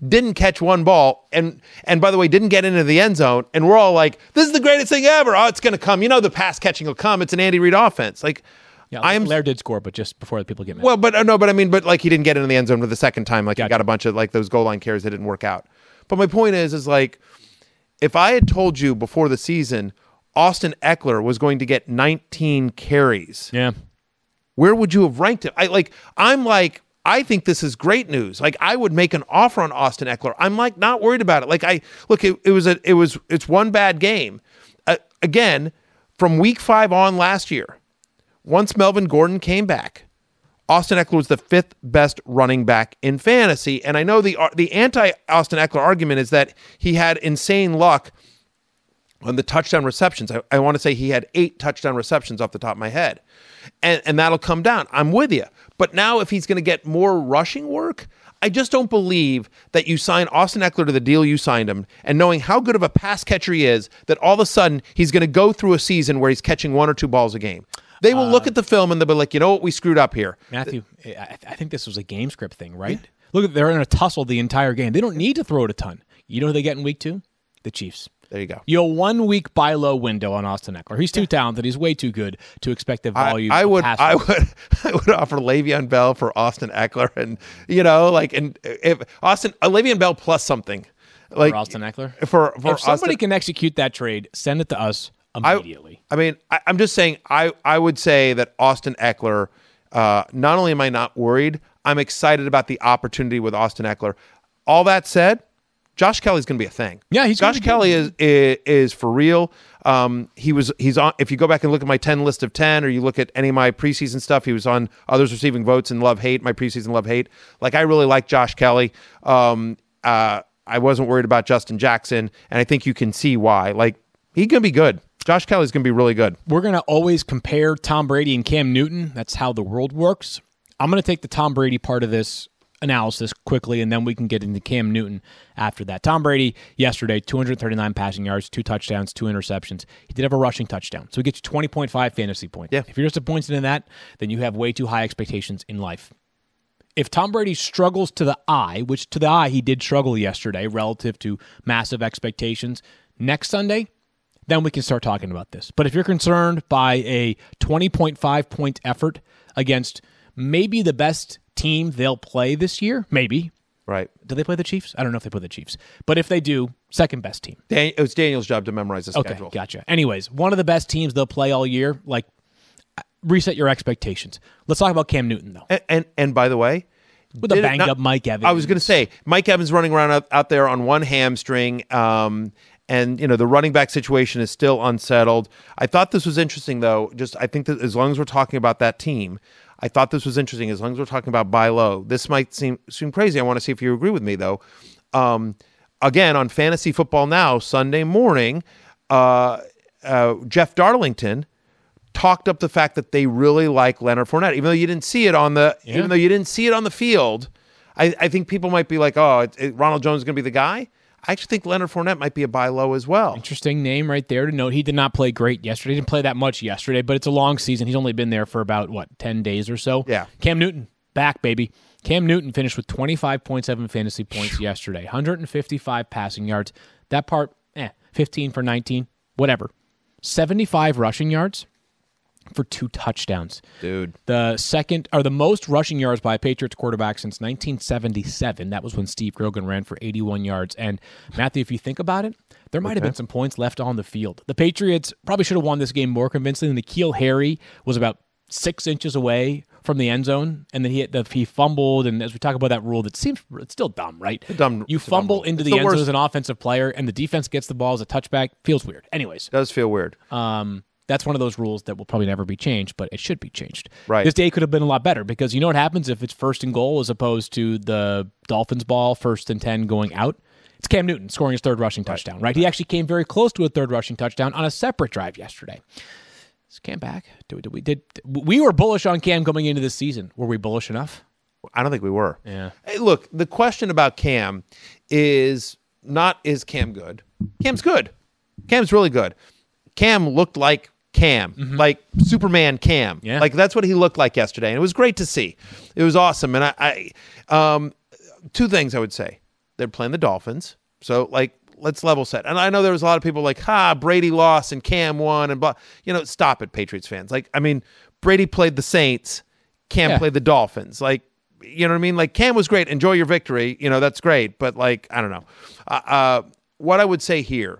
didn't catch one ball, and and by the way, didn't get into the end zone, and we're all like, this is the greatest thing ever. Oh, it's going to come. You know, the pass catching will come. It's an Andy Reid offense. Like, Yeah, I am. Lair did score, but just before the people get mad. Well, but uh, no, but I mean, but like he didn't get into the end zone for the second time. Like Gotcha. he got a bunch of like those goal line carries that didn't work out. But my point is, is like, if I had told you before the season Austin Eckler was going to get nineteen carries, yeah. where would you have ranked him? I like. I'm like. I think this is great news. Like I would make an offer on Austin Eckler. I'm like not worried about it. Like I look, it, it was a, it was, it's one bad game. Uh, again, from week five on last year, once Melvin Gordon came back, Austin Eckler was the fifth best running back in fantasy. And I know the the anti Austin Eckler argument is that he had insane luck on the touchdown receptions. I, I want to say he had eight touchdown receptions off the top of my head. And and that'll come down. I'm with you. But now if he's going to get more rushing work, I just don't believe that you sign Austin Eckler to the deal you signed him, and knowing how good of a pass catcher he is, that all of a sudden he's going to go through a season where he's catching one or two balls a game. They will uh, look at the film and they'll be like, you know what, we screwed up here. Matthew, I, I think this was a game script thing, right? Yeah. Look, they're in a tussle the entire game. They don't need to throw it a ton. You know who they get in week two? The Chiefs. There you go. You know, one week buy low window on Austin Eckler. He's too yeah. talented. He's way too good to expect the volume. I, I would, pass I would, I would offer Le'Veon Bell for Austin Eckler, and you know, like, and if Austin, uh, Le'Veon Bell plus something, like for Austin Eckler. For for if somebody Austin, can execute that trade, send it to us immediately. I, I mean, I, I'm just saying. I I would say that Austin Eckler. Uh, not only am I not worried, I'm excited about the opportunity with Austin Eckler. All that said, Josh Kelly's going to be a thing. Yeah, he's Josh Kelly is, is is for real. Um, he was he's on. If you go back and look at my ten list of ten, or you look at any of my preseason stuff, he was on others receiving votes and love hate. My preseason love hate. Like I really like Josh Kelly. Um, uh, I wasn't worried about Justin Jackson, and I think you can see why. Like he's going to be good. Josh Kelly's going to be really good. We're going to always compare Tom Brady and Cam Newton. That's how the world works. I'm going to take the Tom Brady part of this analysis quickly, and then we can get into Cam Newton after that. Tom Brady yesterday, two hundred thirty-nine passing yards, two touchdowns, two interceptions. He did have a rushing touchdown, so he gets you twenty point five fantasy points. Yeah. If you're disappointed in that, then you have way too high expectations in life. If Tom Brady struggles to the eye, which to the eye he did struggle yesterday relative to massive expectations, next Sunday, then we can start talking about this. But if you're concerned by a twenty point five point effort against maybe the best team they'll play this year, maybe. Right. Do they play the Chiefs? I don't know if they play the Chiefs. But if they do, second best team. Dan- it was Daniel's job to memorize the okay, schedule. Okay, gotcha. Anyways, one of the best teams they'll play all year. Like, reset your expectations. Let's talk about Cam Newton, though. And and, and by the way, with a banged up Mike Evans. I was going to say, Mike Evans running around out, out there on one hamstring, um, and you know the running back situation is still unsettled. I thought this was interesting, though. Just I think that as long as we're talking about that team, I thought this was interesting. As long as we're talking about buy low, this might seem seem crazy. I want to see if you agree with me, though. Um, again, on Fantasy Football Now, Sunday morning, uh, uh, Jeff Darlington talked up the fact that they really like Leonard Fournette, even though you didn't see it on the, yeah. even though you didn't see it on the field. I, I think people might be like, "Oh, it, it, Ronald Jones is going to be the guy." I actually think Leonard Fournette might be a buy low as well. Interesting name right there to note. He did not play great yesterday. He didn't play that much yesterday, but it's a long season. He's only been there for about, what, ten days or so? Yeah. Cam Newton, back, baby. Cam Newton finished with twenty-five point seven fantasy points yesterday, one hundred fifty-five passing yards. That part, eh, fifteen for nineteen, whatever. seventy-five rushing yards for two touchdowns. Dude. The second, or the most rushing yards by a Patriots quarterback since nineteen seventy-seven. That was when Steve Grogan ran for eighty-one yards. And Matthew, if you think about it, there might okay. have been some points left on the field. The Patriots probably should have won this game more convincingly. N'Keal Harry was about six inches away from the end zone, and then he the, he fumbled. And as we talk about that rule, that seems it's still dumb, right? Dumb. You fumble dumb into it's the, the end worst. zone as an offensive player, and the defense gets the ball as a touchback. Feels weird. Anyways, it does feel weird. Um. That's one of those rules that will probably never be changed, but it should be changed. Right. This day could have been a lot better because you know what happens if it's first and goal as opposed to the Dolphins ball, first and ten going out? It's Cam Newton scoring his third rushing touchdown, right? He actually came very close to a third rushing touchdown on a separate drive yesterday. Is Cam back? Did we, did we, did, we were bullish on Cam coming into this season. Were we bullish enough? I don't think we were. Yeah. Hey, look, the question about Cam is not is Cam good? Cam's good. Cam's really good. Cam looked like Cam, mm-hmm. like Superman Cam. Yeah. Like that's what he looked like yesterday. And it was great to see. It was awesome. And I, I um, two things I would say. they're playing the Dolphins. So, like, let's level set. And I know there was a lot of people like, ha, Brady lost and Cam won and blah. You know, stop it, Patriots fans. Like, I mean, Brady played the Saints, Cam Yeah. played the Dolphins. Like, you know what I mean? Like, Cam was great. Enjoy your victory. You know, that's great. But, like, I don't know. Uh, uh, what I would say here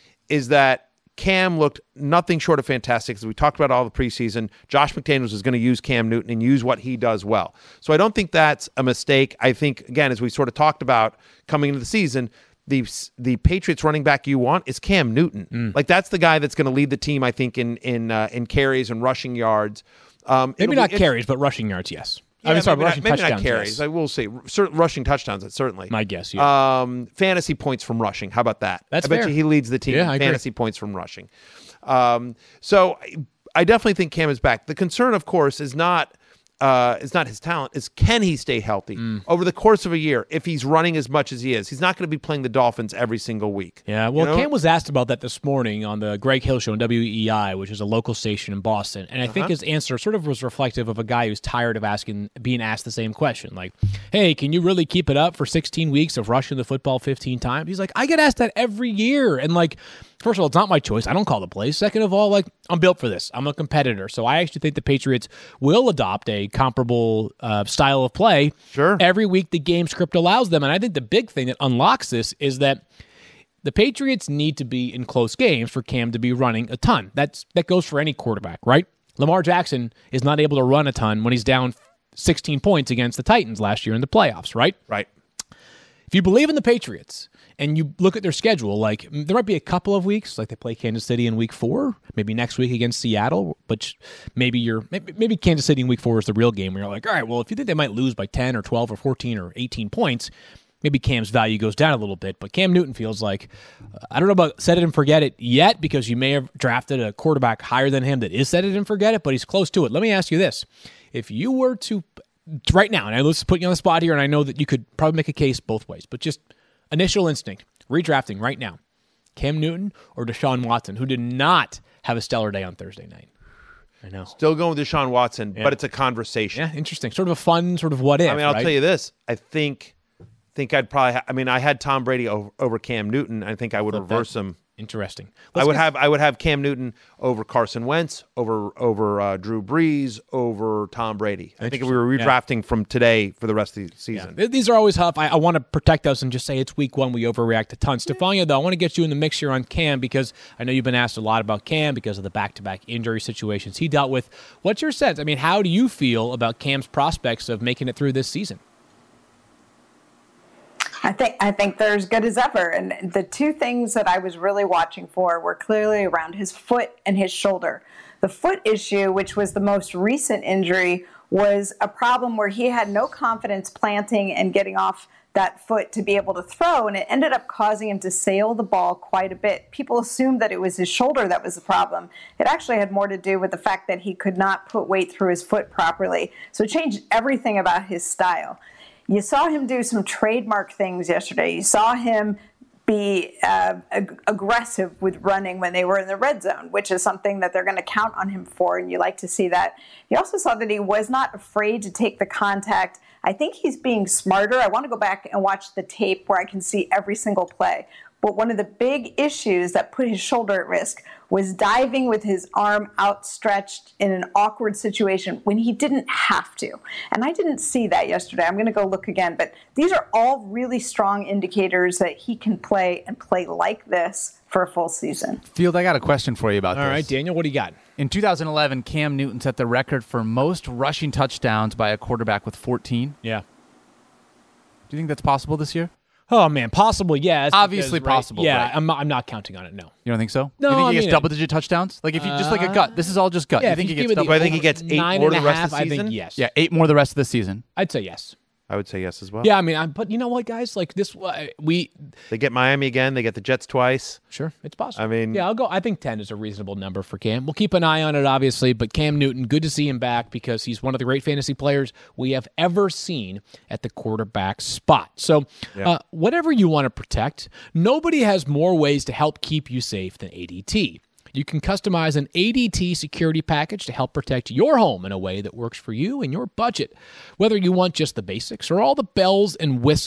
is that Cam looked nothing short of fantastic. As we talked about all the preseason, Josh McDaniels is going to use Cam Newton and use what he does well. So I don't think that's a mistake. I think, again, as we sort of talked about coming into the season, the the Patriots running back you want is Cam Newton. Mm. Like, that's the guy that's going to lead the team, I think, in in uh, in carries and rushing yards. Um, Maybe it'll not be- it's- carries, but rushing yards, yes. Yeah, I mean, sorry, maybe rushing not, maybe touchdowns, not carries. yes. I will say certain rushing touchdowns. Certainly, My guess, yeah. Um, fantasy points from rushing. How about that? That's I bet fair. you he leads the team Yeah, in I agree. fantasy points from rushing. Um, so I, I definitely think Cam is back. The concern, of course, is not uh, is not his talent. Is can he stay healthy Mm. over the course of a year? If he's running as much as he is, he's not going to be playing the Dolphins every single week. Yeah, well, You know? Cam was asked about that this morning on the Greg Hill Show on W E I, which is a local station in Boston, and I Uh-huh. think his answer sort of was reflective of a guy who's tired of asking, being asked the same question, like, "Hey, can you really keep it up for sixteen weeks of rushing the football fifteen times?" He's like, "I get asked that every year," and like, first of all, it's not my choice. I don't call the plays. Second of all, like, I'm built for this. I'm a competitor, so I actually think the Patriots will adopt a comparable uh, style of play. Sure. Every week the game script allows them, and I think the big thing that unlocks this is that the Patriots need to be in close games for Cam to be running a ton. That's that goes for any quarterback, right? Lamar Jackson is not able to run a ton when he's down sixteen points against the Titans last year in the playoffs, right? Right. If you believe in the Patriots and you look at their schedule, like there might be a couple of weeks, like they play Kansas City in week four, maybe next week against Seattle, which maybe you're maybe, maybe Kansas City in week four is the real game where you're like, all right, well, if you think they might lose by ten or twelve or fourteen or eighteen points, maybe Cam's value goes down a little bit. But Cam Newton feels like, uh, I don't know about set it and forget it yet, because you may have drafted a quarterback higher than him that is set it and forget it, but he's close to it. Let me ask you this. If you were to, right now, and I let's put you on the spot here, and I know that you could probably make a case both ways, but just initial instinct, redrafting right now, Cam Newton or Deshaun Watson, who did not have a stellar day on Thursday night. I know. Still going with Deshaun Watson, Yeah. but it's a conversation. Yeah, interesting. Sort of a fun, sort of what if. I mean, I'll right? tell you this. I think think I'd probably. Ha- I mean, I had Tom Brady over, over Cam Newton. I think I would reverse him. Interesting. I Let's would get- have I would have Cam Newton over Carson Wentz, over over uh, Drew Brees, over Tom Brady. I think if we were Yeah. redrafting from today for the rest of the Yeah. season. Th- These are always tough. I, I want to protect us and just say it's week one. We overreact a ton. Stefania, though, I want to get you in the mix here on Cam because I know you've been asked a lot about Cam because of the back-to-back injury situations he dealt with. What's your sense? I mean, how do you feel about Cam's prospects of making it through this season? I think I think they're as good as ever. And the two things that I was really watching for were clearly around his foot and his shoulder. The foot issue, which was the most recent injury, was a problem where he had no confidence planting and getting off that foot to be able to throw, and it ended up causing him to sail the ball quite a bit. People assumed that it was his shoulder that was the problem. It actually had more to do with the fact that he could not put weight through his foot properly. So it changed everything about his style. You saw him do some trademark things yesterday. You saw him be uh, ag- aggressive with running when they were in the red zone, which is something that they're going to count on him for, and you like to see that. You also saw that he was not afraid to take the contact. I think he's being smarter. I want to go back and watch the tape where I can see every single play. But one of the big issues that put his shoulder at risk was diving with his arm outstretched in an awkward situation when he didn't have to. And I didn't see that yesterday. I'm going to go look again. But these are all really strong indicators that he can play and play like this for a full season. Field, I got a question for you about All this. right, Daniel, what do you got? In two thousand eleven, Cam Newton set the record for most rushing touchdowns by a quarterback with fourteen. Yeah. Do you think that's possible this year? Oh, man, possible, yes. Obviously because, right, possible, Yeah, right. I'm, not, I'm not counting on it, no. You don't think so? No, You think I he gets mean, double-digit touchdowns? Like if you just like a gut. This is all just gut. Yeah, you if think you he give gets it the double? I think he gets eight nine more and the a rest of half, the I season? think yes. Yeah, eight more the rest of the season. I'd say yes. I would say yes as well. Yeah, I mean, I'm, but you know what, guys? Like this, uh, we They get Miami again. They get the Jets twice. sure it's possible. I mean- yeah, I'll go. I think ten is a reasonable number for Cam. We'll keep an eye on it, obviously. But Cam Newton, good to see him back because he's one of the great fantasy players we have ever seen at the quarterback spot. So, uh, whatever you want to protect, nobody has more ways to help keep you safe than A D T. You can customize an A D T security package to help protect your home in a way that works for you and your budget. Whether you want just the basics or all the bells and whistles,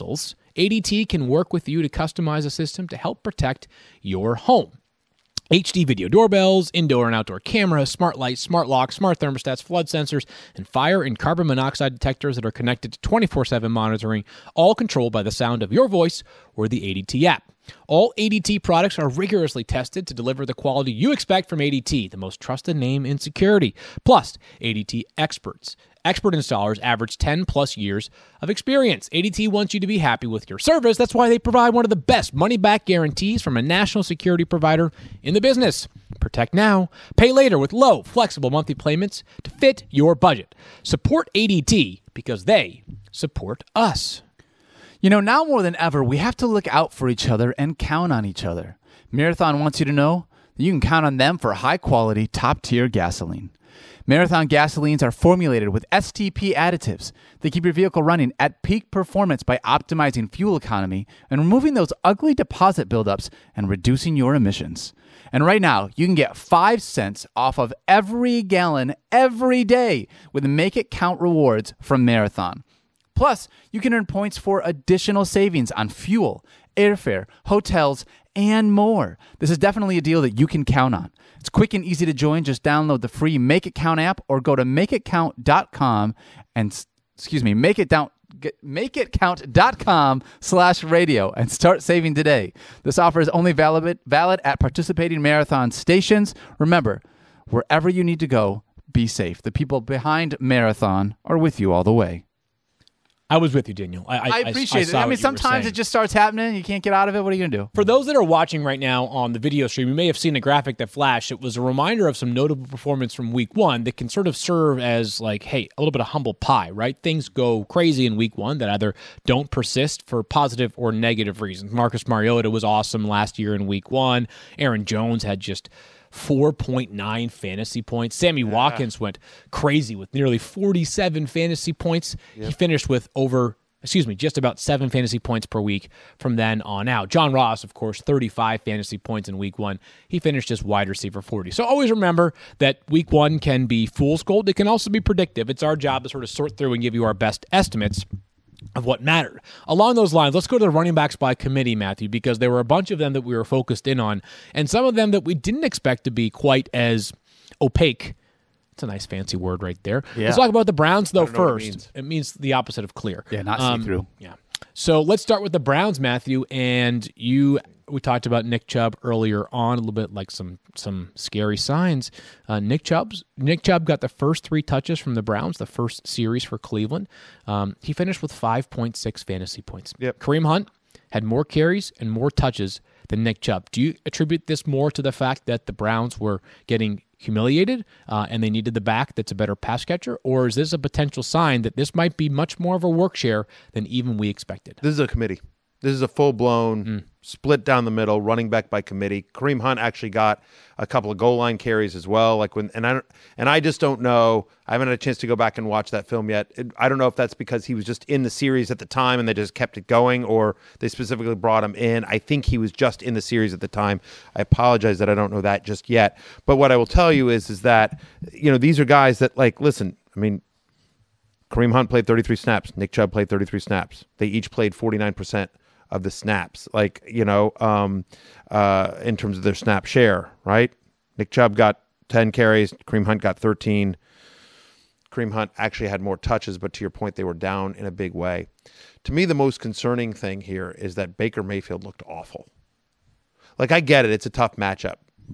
A D T can work with you to customize a system to help protect your home. H D video doorbells, indoor and outdoor cameras, smart lights, smart locks, smart thermostats, flood sensors, and fire and carbon monoxide detectors that are connected to twenty-four seven monitoring, all controlled by the sound of your voice or the A D T app. All A D T products are rigorously tested to deliver the quality you expect from A D T, the most trusted name in security. Plus, A D T experts. Expert installers average ten plus years of experience. A D T wants you to be happy with your service. That's why they provide one of the best money-back guarantees from a national security provider in the business. Protect now, pay later with low, flexible monthly payments to fit your budget. Support A D T because they support us. You know, now more than ever, we have to look out for each other and count on each other. Marathon wants you to know that you can count on them for high-quality, top-tier gasoline. Marathon gasolines are formulated with S T P additives. They keep your vehicle running at peak performance by optimizing fuel economy and removing those ugly deposit buildups and reducing your emissions. And right now, you can get five cents off of every gallon every day with Make It Count rewards from Marathon. Plus, you can earn points for additional savings on fuel, airfare, hotels, and more. This is definitely a deal that you can count on. It's quick and easy to join. Just download the free Make It Count app or go to make it count dot com and, excuse me, make it down. make it count dot com slash radio and start saving today. This offer is only valid, valid at participating Marathon stations. Remember, wherever you need to go, be safe. The people behind Marathon are with you all the way. I was with you, Daniel. I, I, I appreciate I, I it. saw I mean, what you were sometimes saying. it just starts happening. You can't get out of it. What are you going to do? For those that are watching right now on the video stream, you may have seen a graphic that flashed. It was a reminder of some notable performance from week one that can sort of serve as like, hey, a little bit of humble pie, right? Things go crazy in week one that either don't persist for positive or negative reasons. Marcus Mariota was awesome last year in week one. Aaron Jones had just four point nine fantasy points. Sammy yeah. Watkins went crazy with nearly forty-seven fantasy points. Yep. He finished with over, excuse me, just about seven fantasy points per week from then on out. John Ross, of course, thirty-five fantasy points in week one. He finished as wide receiver forty. So always remember that week one can be fool's gold. It can also be predictive. It's our job to sort of sort through and give you our best estimates of what mattered. Along those lines, let's go to the running backs by committee, Matthew, because there were a bunch of them that we were focused in on, and some of them that we didn't expect to be quite as opaque. It's a nice fancy word right there. Yeah. Let's talk about the Browns, though, I don't know what it first. means. It means the opposite of clear. Yeah, not Um, see-through. Yeah. So let's start with the Browns, Matthew, and you. We talked about Nick Chubb earlier on, a little bit like some some scary signs. Uh, Nick Chubb's Nick Chubb got the first three touches from the Browns, the first series for Cleveland. Um, he finished with five point six fantasy points. Yep. Kareem Hunt had more carries and more touches than Nick Chubb. Do you attribute this more to the fact that the Browns were getting humiliated uh, and they needed the back that's a better pass catcher, or is this a potential sign that this might be much more of a work share than even we expected? This is a committee. This is a full-blown mm. split down the middle, running back by committee. Kareem Hunt actually got a couple of goal line carries as well. Like when, and I and I just don't know. I haven't had a chance to go back and watch that film yet. It, I don't know if that's because he was just in the series at the time and they just kept it going, or they specifically brought him in. I think he was just in the series at the time. I apologize that I don't know that just yet. But what I will tell you is, is that you know these are guys that like listen. I mean, Kareem Hunt played thirty-three snaps. Nick Chubb played thirty-three snaps. They each played forty-nine percent. Of the snaps, like, you know, um, uh, in terms of their snap share, right? Nick Chubb got ten carries. Kareem Hunt got thirteen. Kareem Hunt actually had more touches, but to your point, they were down in a big way. To me, the most concerning thing here is that Baker Mayfield looked awful. Like, I get it. It's a tough matchup.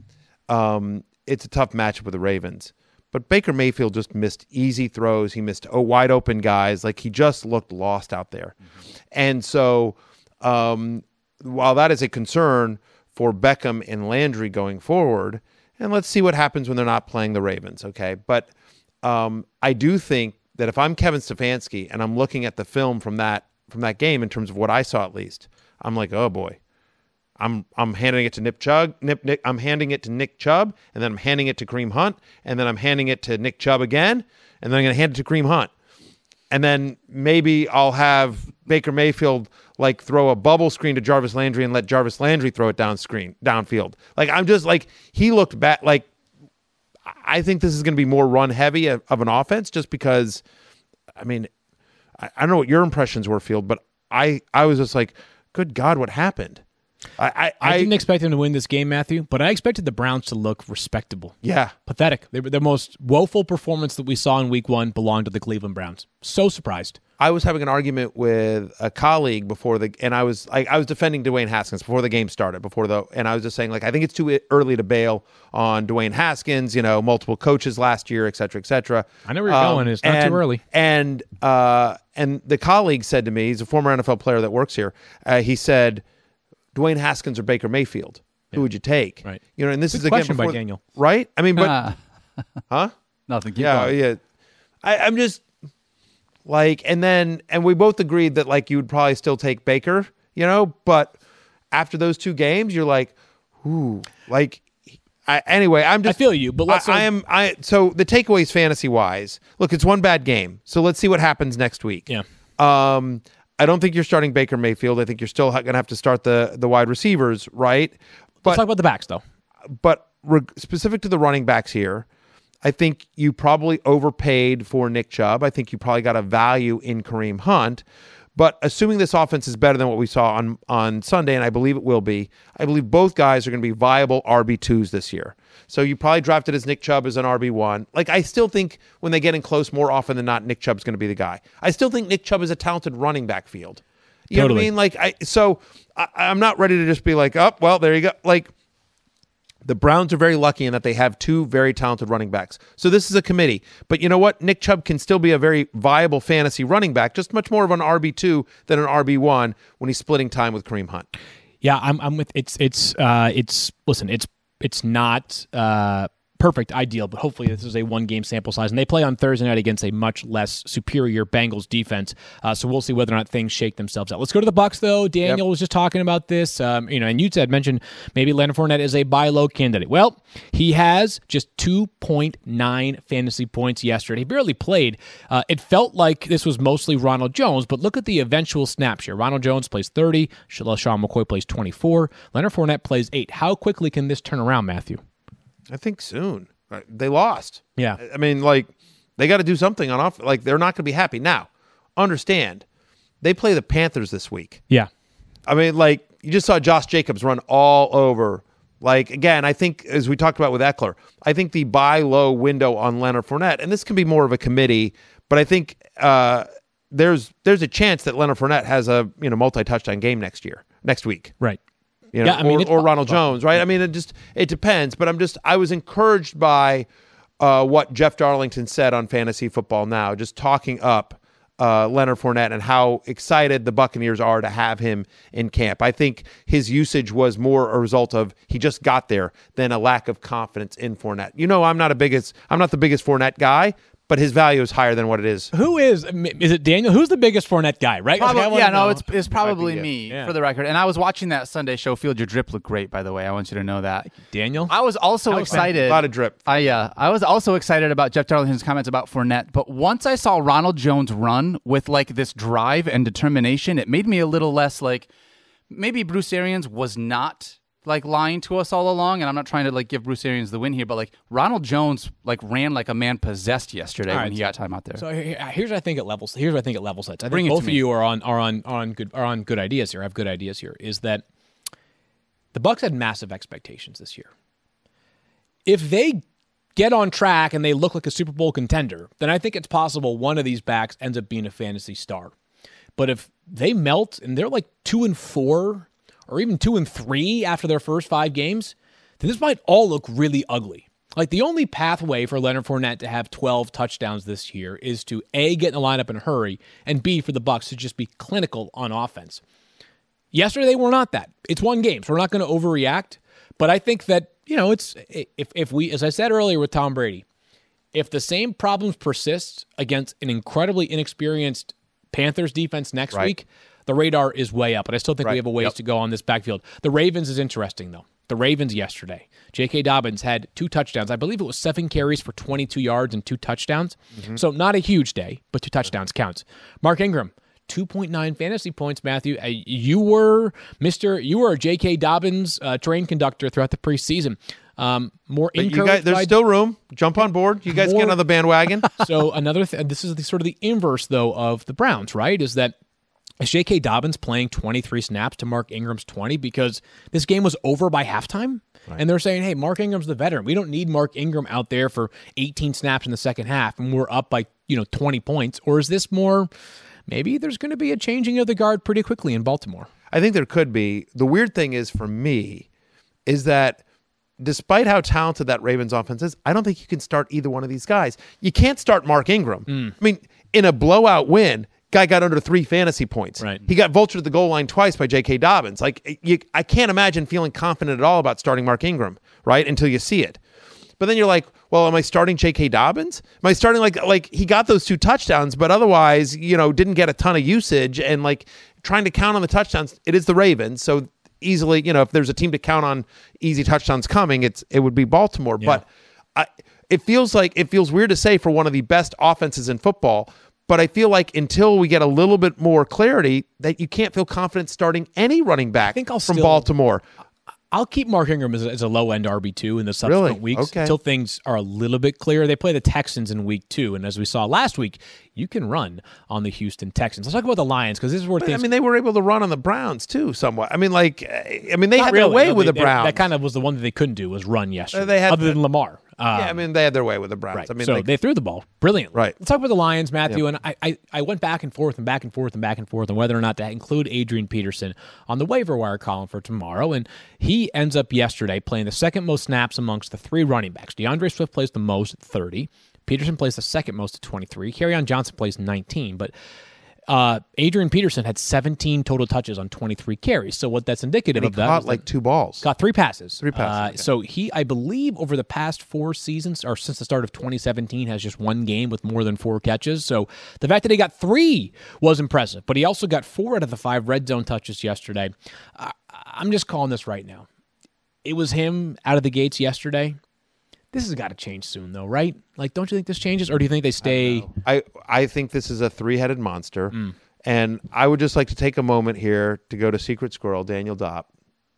Um, it's a tough matchup with the Ravens. But Baker Mayfield just missed easy throws. He missed oh, wide open guys. Like, he just looked lost out there. Mm-hmm. And so... Um, while that is a concern for Beckham and Landry going forward, and let's see what happens when they're not playing the Ravens, okay? But um, I do think that if I'm Kevin Stefanski and I'm looking at the film from that from that game in terms of what I saw at least, I'm like, oh boy, I'm I'm handing it to Nick Chubb, Nip, Nick, I'm handing it to Nick Chubb, and then I'm handing it to Kareem Hunt, and then I'm handing it to Nick Chubb again, and then I'm going to hand it to Kareem Hunt. And then maybe I'll have Baker Mayfield like throw a bubble screen to Jarvis Landry and let Jarvis Landry throw it down screen downfield. Like I'm just like he looked bad. Like I think this is going to be more run heavy of, of an offense, just because. I mean, I, I don't know what your impressions were, Field, but I I was just like, good God, what happened? I I, I didn't expect them to win this game, Matthew, but I expected the Browns to look respectable. yeah. Pathetic. They were the most woeful performance that we saw in week one belonged to the Cleveland Browns. So surprised. I was having an argument with a colleague before the, and I was like, I was defending Dwayne Haskins before the game started, before the, and I was just saying like, I think it's too early to bail on Dwayne Haskins. You know, multiple coaches last year, et cetera, et cetera. I know where you're going. It's not and, too early. And uh, and the colleague said to me, he's a former N F L player that works here. Uh, he said, Dwayne Haskins or Baker Mayfield, who would you take? Right. You know, and this Good is again question by before- Daniel. right? I mean, but Ah, huh? nothing. Keep Yeah, going. yeah. I, I'm just like, and then, and we both agreed that like you would probably still take Baker, you know, but after those two games, you're like, ooh, like, I, anyway, I'm just, I feel you, but let's I, I am, I, so the takeaways fantasy wise, look, it's one bad game. So let's see what happens next week. Yeah. Um, I don't think you're starting Baker Mayfield. I think you're still going to have to start the, the wide receivers, right? But, Let's talk about the backs, though. but reg- specific to the running backs here, I think you probably overpaid for Nick Chubb. I think you probably got a value in Kareem Hunt. But assuming this offense is better than what we saw on, on Sunday, and I believe it will be, I believe both guys are going to be viable R B twos this year. So you probably drafted as Nick Chubb as an R B one. Like, I still think when they get in close more often than not, Nick Chubb's going to be the guy. I still think Nick Chubb is a talented running back field. You know what I Totally. mean? Like, I so I, I'm not ready to just be like, oh, well, there you go. Like, the Browns are very lucky in that they have two very talented running backs. So this is a committee. But you know what? Nick Chubb can still be a very viable fantasy running back, just much more of an R B two than an R B one when he's splitting time with Kareem Hunt. Yeah, I'm. I'm with. It's. It's. Uh. It's. Listen. It's. It's not. Uh. Perfect, ideal, but hopefully this is a one-game sample size. And they play on Thursday night against a much less superior Bengals defense, uh, so we'll see whether or not things shake themselves out. Let's go to the Bucs, though. Daniel Yep. was just talking about this, um, you know, and you said mentioned maybe Leonard Fournette is a buy low candidate. Well, he has just two point nine fantasy points yesterday. He barely played. Uh, it felt like this was mostly Ronald Jones, but look at the eventual snaps here. Ronald Jones plays thirty. LaShawn McCoy plays twenty-four. Leonard Fournette plays eight. How quickly can this turn around, Matthew? I think soon. Right. They lost. Yeah. I mean, like, they got to do something on off. Like, they're not going to be happy. Now, understand, they play the Panthers this week. Yeah. I mean, like, you just saw Josh Jacobs run all over. Like, again, I think, as we talked about with Eckler, I think the buy low window on Leonard Fournette, and this can be more of a committee, but I think uh, there's there's a chance that Leonard Fournette has a you know multi-touchdown game next year, next week. Right. You know, Yeah, I mean, or, it's or po- Ronald Jones, right? I mean, it just it depends. But I'm just I was encouraged by uh, what Jeff Darlington said on Fantasy Football Now, just talking up uh, Leonard Fournette and how excited the Buccaneers are to have him in camp. I think his usage was more a result of he just got there than a lack of confidence in Fournette. You know, I'm not a biggest I'm not the biggest Fournette guy, but his value is higher than what it is. Who is is it Daniel? Who's the biggest Fournette guy, right? Probably, Okay, I wanna yeah, no, know. it's it's probably yeah. me Yeah. for the record. And I was watching that Sunday show. Field Your Drip looked great, by the way. I want you to know that. Daniel. I was also was excited. A lot of drip. I yeah, I was also excited about Jeff Darlington's comments about Fournette. But once I saw Ronald Jones run with like this drive and determination, it made me a little less like maybe Bruce Arians was not like lying to us all along. And I'm not trying to like give Bruce Arians the win here, but like Ronald Jones like ran like a man possessed yesterday All when right, he got time out there. So here- here's what I think it levels. Here's what I think it level sets. I think Bring it both to of me. you are on are on are on good are on good ideas here. Have good ideas here. Is that the Bucs had massive expectations this year. If they get on track and they look like a Super Bowl contender, then I think it's possible one of these backs ends up being a fantasy star. But if they melt and they're like two and four or even two and three after their first five games, then this might all look really ugly. Like the only pathway for Leonard Fournette to have twelve touchdowns this year is to A, get in the lineup in a hurry, and B, for the Bucs to just be clinical on offense. Yesterday they were not that. It's one game, so we're not going to overreact. But I think that, you know, it's if if we, as I said earlier with Tom Brady, if the same problems persist against an incredibly inexperienced Panthers defense next Right. week, the radar is way up. And I still think Right. we have a ways Yep. to go on this backfield. The Ravens is interesting, though. The Ravens yesterday. J K. Dobbins had two touchdowns. I believe it was seven carries for twenty-two yards and two touchdowns. Mm-hmm. So not a huge day, but two touchdowns counts. Mark Ingram, two point nine fantasy points, Matthew. Uh, you were Mister You were a J K. Dobbins uh, train conductor throughout the preseason. Um, more But you encouraged guys, there's by- still room. Jump on board. You guys More- get on the bandwagon. So another th- this is the sort of the inverse though of the Browns, right? Is that Is J K. Dobbins playing twenty-three snaps to Mark Ingram's twenty because this game was over by halftime? Right. And they're saying, hey, Mark Ingram's the veteran. We don't need Mark Ingram out there for eighteen snaps in the second half, and we're up by, you know, twenty points. Or is this more, maybe there's going to be a changing of the guard pretty quickly in Baltimore? I think there could be. The weird thing is, for me, is that despite how talented that Ravens offense is, I don't think you can start either one of these guys. You can't start Mark Ingram. Mm. I mean, in a blowout win, guy got under three fantasy points. Right. He got vultured at the goal line twice by J K. Dobbins. Like, you, I can't imagine feeling confident at all about starting Mark Ingram, right, until you see it. But then you're like, well, am I starting J K. Dobbins? Am I starting like like he got those two touchdowns, but otherwise, you know, didn't get a ton of usage, and like trying to count on the touchdowns. It is the Ravens, so easily, you know, if there's a team to count on easy touchdowns coming, it's it would be Baltimore. Yeah. But I, it feels like it feels weird to say for one of the best offenses in football. But I feel like until we get a little bit more clarity, that you can't feel confident starting any running back I think I'll from still, Baltimore. I'll keep Mark Ingram as a, as a low-end R B two in the subsequent Really? weeks Okay. until things are a little bit clearer. They play the Texans in week two, and as we saw last week, you can run on the Houston Texans. Let's talk about the Lions, because this is where But, things... I mean, they were able to run on the Browns too, somewhat. I mean, like, I mean, they Not had really. their way No, with they- the they- Browns. That kind of was the one that they couldn't do, was run yesterday, they had other the- than Lamar. Um, yeah, I mean, they had their way with the Browns. Right. I mean, so like, they threw the ball brilliantly. Right. Let's talk about the Lions, Matthew. And I, I, I went back and forth and back and forth and back and forth on whether or not to include Adrian Peterson on the waiver wire column for tomorrow. And he ends up yesterday playing the second most snaps amongst the three running backs. DeAndre Swift plays the most at thirty. Peterson plays the second most at twenty-three. Kerryon Johnson plays nineteen. But uh, Adrian Peterson had seventeen total touches on twenty-three carries. So what that's indicative he of that caught is like that- two balls. Got three passes. Three passes, Uh, yeah. So he, I believe, over the past four seasons, or since the start of twenty seventeen, has just one game with more than four catches. So the fact that he got three was impressive. But he also got four out of the five red zone touches yesterday. Uh, I'm just calling this right now. It was him out of the gates yesterday. This has got to change soon, though, right? Like, don't you think this changes, or do you think they stay? I, I think this is a three-headed monster. Mm. And I would just like to take a moment here to go to Secret Squirrel, Daniel Dopp.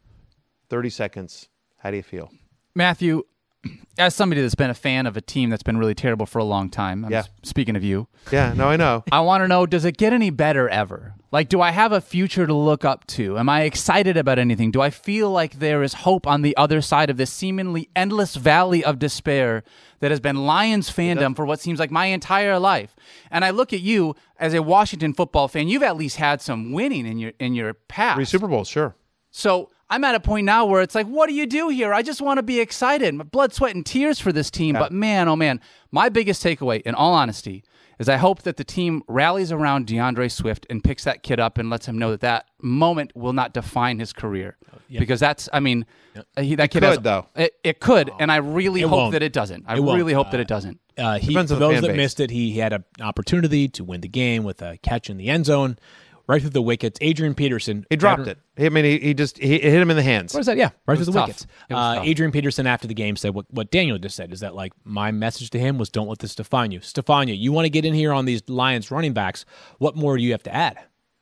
thirty seconds. How do you feel? Matthew, as somebody that's been a fan of a team that's been really terrible for a long time, I'm Yeah. s- speaking of you, Yeah, no, I know. I want to know, does it get any better ever? Like, do I have a future to look up to? Am I excited about anything? Do I feel like there is hope on the other side of this seemingly endless valley of despair that has been Lions fandom for what seems like my entire life? And I look at you as a Washington football fan. You've at least had some winning in your in your past. Three Super Bowls, sure. So I'm at a point now where it's like, what do you do here? I just want to be excited. My blood, sweat, and tears for this team. Yeah. But man, oh man, my biggest takeaway, in all honesty, is I hope that the team rallies around DeAndre Swift and picks that kid up and lets him know that that moment will not define his career. Yeah. Because that's, I mean, uh, he, that It kid could, has, though. It, it could, and I really It hope won't. that it doesn't. I It won't. really hope Uh, that it doesn't. Uh, he, Depends for on the those fan that base. missed it, he had an opportunity to win the game with a catch in the end zone, right through the wickets. Adrian Peterson. He dropped veteran- it. I mean, he, he just he, it hit him in the hands. What is that? Yeah, right was through the tough. wickets. It was Uh, tough. Adrian Peterson after the game said what, what Daniel just said, is that like my message to him was don't let this define you. Stefania, you want to get in here on these Lions running backs. What more do you have to add?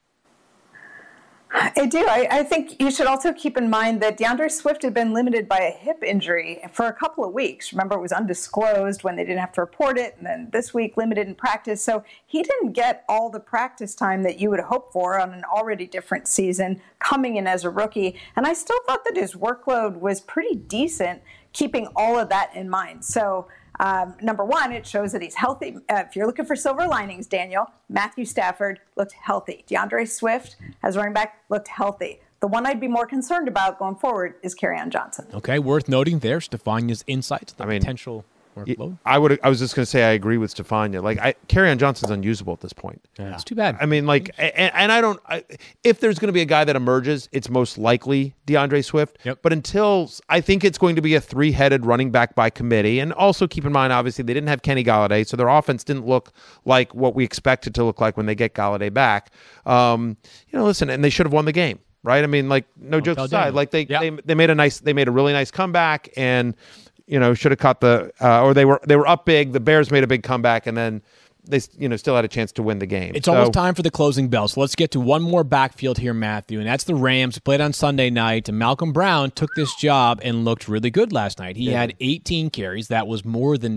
I do. I, I think you should also keep in mind that DeAndre Swift had been limited by a hip injury for a couple of weeks. Remember, it was undisclosed when they didn't have to report it, and then this week limited in practice. So he didn't get all the practice time that you would hope for on an already different season coming in as a rookie. And I still thought that his workload was pretty decent, keeping all of that in mind. So Um, number one, it shows that he's healthy. Uh, if you're looking for silver linings, Daniel, Matthew Stafford looked healthy. DeAndre Swift, as running back, looked healthy. The one I'd be more concerned about going forward is Kerryon Johnson. Okay, worth noting there, Stefania's insights, the I mean, potential workload. I would. I was just going to say I agree with Stefania. Like, I, Kerryon Johnson's unusable at this point. Yeah. It's too bad. I mean, like, and, and I don't. I, if there's going to be a guy that emerges, it's most likely DeAndre Swift. Yep. But until I think it's going to be a three-headed running back by committee, and also keep in mind, obviously, they didn't have Kenny Galladay, so their offense didn't look like what we expect it to look like when they get Galladay back. Um, you know, listen, and they should have won the game, right? I mean, like, no jokes tell aside, Daniel. like they, Yeah. they they made a nice, they made a really nice comeback, and you know, should have caught the, uh, or they were they were up big. The Bears made a big comeback, and then they, you know, still had a chance to win the game. It's So- almost time for the closing bell. So let's get to one more backfield here, Matthew, and that's the Rams. Played on Sunday night, and Malcolm Brown took this job and looked really good last night. He had eighteen carries. That was more than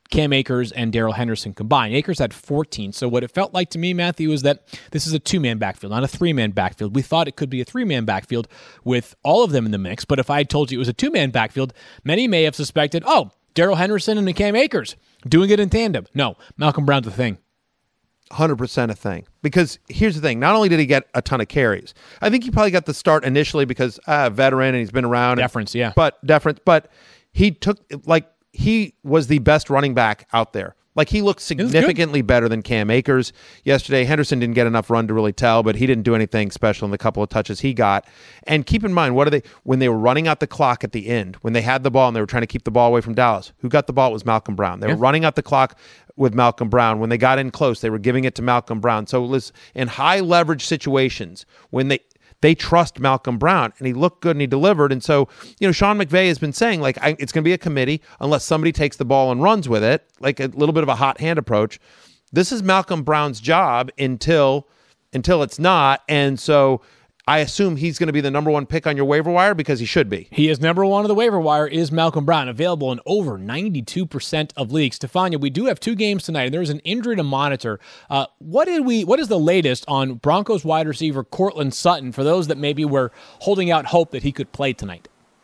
Cam Akers and Darrell Henderson combined. Akers had fourteen. So what it felt like to me, Matthew, is that this is a two-man backfield, not a three-man backfield. We thought it could be a three-man backfield with all of them in the mix. But if I had told you it was a two-man backfield, many may have suspected, oh, Darrell Henderson and Cam Akers doing it in tandem. No, Malcolm Brown's a thing. one hundred percent a thing. Because here's the thing. Not only did he get a ton of carries, I think he probably got the start initially because uh, veteran and he's been around. Deference, and, yeah. But deference. But he took, like, he was the best running back out there. Like, he looked significantly better than Cam Akers yesterday. Henderson didn't get enough run to really tell, but he didn't do anything special in the couple of touches he got. And keep in mind, what are they, when they were running out the clock at the end, when they had the ball and they were trying to keep the ball away from Dallas, who got the ball was Malcolm Brown. They yeah. were running out the clock with Malcolm Brown. When they got in close, they were giving it to Malcolm Brown. So listen, in high leverage situations, when they, they trust Malcolm Brown, and he looked good and he delivered. And so, you know, Sean McVay has been saying, like, I, it's going to be a committee unless somebody takes the ball and runs with it, like a little bit of a hot hand approach. This is Malcolm Brown's job until until it's not. And so I assume he's going to be the number one pick on your waiver wire because he should be. He is number one on the waiver wire is Malcolm Brown, available in over ninety-two percent of leagues. Stefania, we do have two games tonight, and there's an injury to monitor. Uh, what did we? What is the latest on Broncos wide receiver Courtland Sutton for those that maybe were holding out hope that he could play tonight?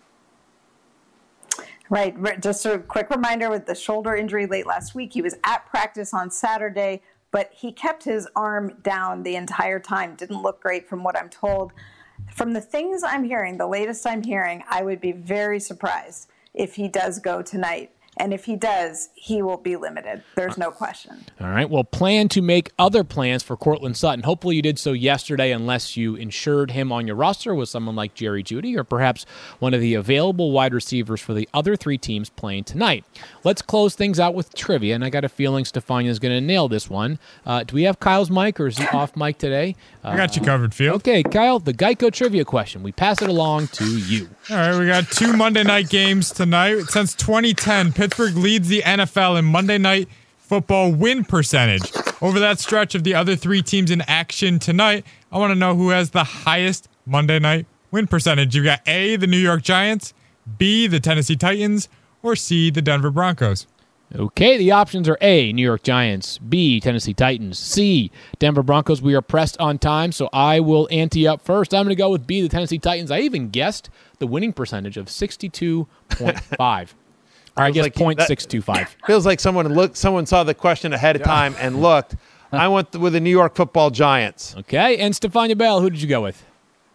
Right. Just a quick reminder, with the shoulder injury late last week, he was at practice on Saturday, but he kept his arm down the entire time. Didn't look great from what I'm told. From the things I'm hearing, the latest I'm hearing, I would be very surprised if he does go tonight. And if he does, he will be limited. There's no question. All right. Well, plan to make other plans for Courtland Sutton. Hopefully you did so yesterday, unless you insured him on your roster with someone like Jerry Jeudy or perhaps one of the available wide receivers for the other three teams playing tonight. Let's close things out with trivia, and I got a feeling Stefania is going to nail this one. Uh, do we have Kyle's mic, or is he off mic today? Uh, I got you covered, Field. Okay, Kyle, the Geico trivia question. We pass it along to you. All right, we got two Monday night games tonight. Since twenty ten, Pittsburgh leads the N F L in Monday night football win percentage. Over that stretch of the other three teams in action tonight, I want to know who has the highest Monday night win percentage. You got A, the New York Giants, B, the Tennessee Titans, or C, the Denver Broncos. Okay, the options are A, New York Giants, B, Tennessee Titans, C, Denver Broncos. We are pressed on time, so I will ante up first. I'm going to go with B, the Tennessee Titans. I even guessed the winning percentage of sixty-two point five. Or I guess like point six two five. Feels like someone looked. Someone saw the question ahead of time and looked. I went with the New York Football Giants. Okay, and Stefania Bell, who did you go with?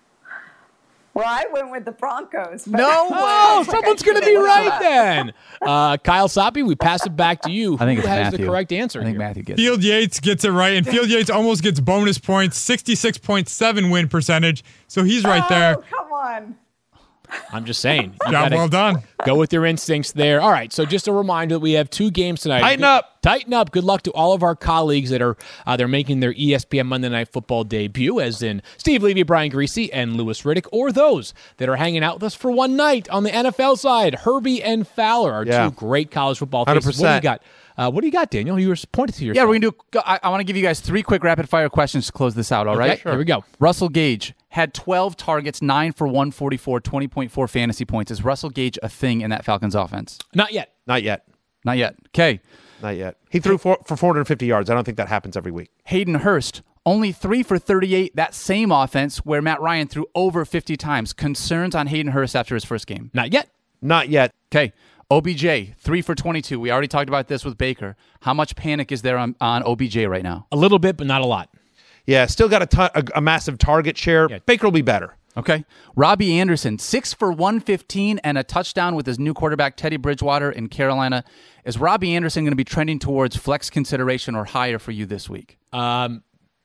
Well, I went with the Broncos. But No, oh, someone's going to be right then. Uh, Kyle Soppe, we pass it back to you. I think Who it's has Matthew. the correct answer I think here? Matthew gets it. Field Yates gets it right, and Field Yates almost gets bonus points, sixty-six point seven win percentage. So he's right there. Oh, come on. I'm just saying. You Job gotta well done. Go with your instincts there. All right, so just a reminder that we have two games tonight. Tighten up. Tighten up. Good luck to all of our colleagues that are uh, they're making their E S P N Monday Night Football debut, as in Steve Levy, Brian Greasy, and Louis Riddick, or those that are hanging out with us for one night on the N F L side. Herbie and Fowler are Yeah. two great college football one hundred faces. What do you percent. got? Uh, what do you got, Daniel? You were pointed to yourself. Yeah, we're going to do. I, I want to give you guys three quick rapid fire questions to close this out, all right? Okay, here we go. Russell Gage had twelve targets, nine for one forty-four, twenty point four fantasy points. Is Russell Gage a thing in that Falcons offense? Not yet. Not yet. Not yet. Okay. Not yet. He threw for, for four hundred fifty yards. I don't think that happens every week. Hayden Hurst, only three for thirty-eight, that same offense where Matt Ryan threw over fifty times. Concerns on Hayden Hurst after his first game? Not yet. Not yet. Okay. O B J, three for twenty-two. We already talked about this with Baker. How much panic is there on, on O B J right now? A little bit, but not a lot. Yeah, still got a, ton, a, a massive target share. Yeah. Baker will be better. Okay. Robbie Anderson, six for one fifteen and a touchdown with his new quarterback, Teddy Bridgewater, in Carolina. Is Robbie Anderson going to be trending towards flex consideration or higher for you this week? Um,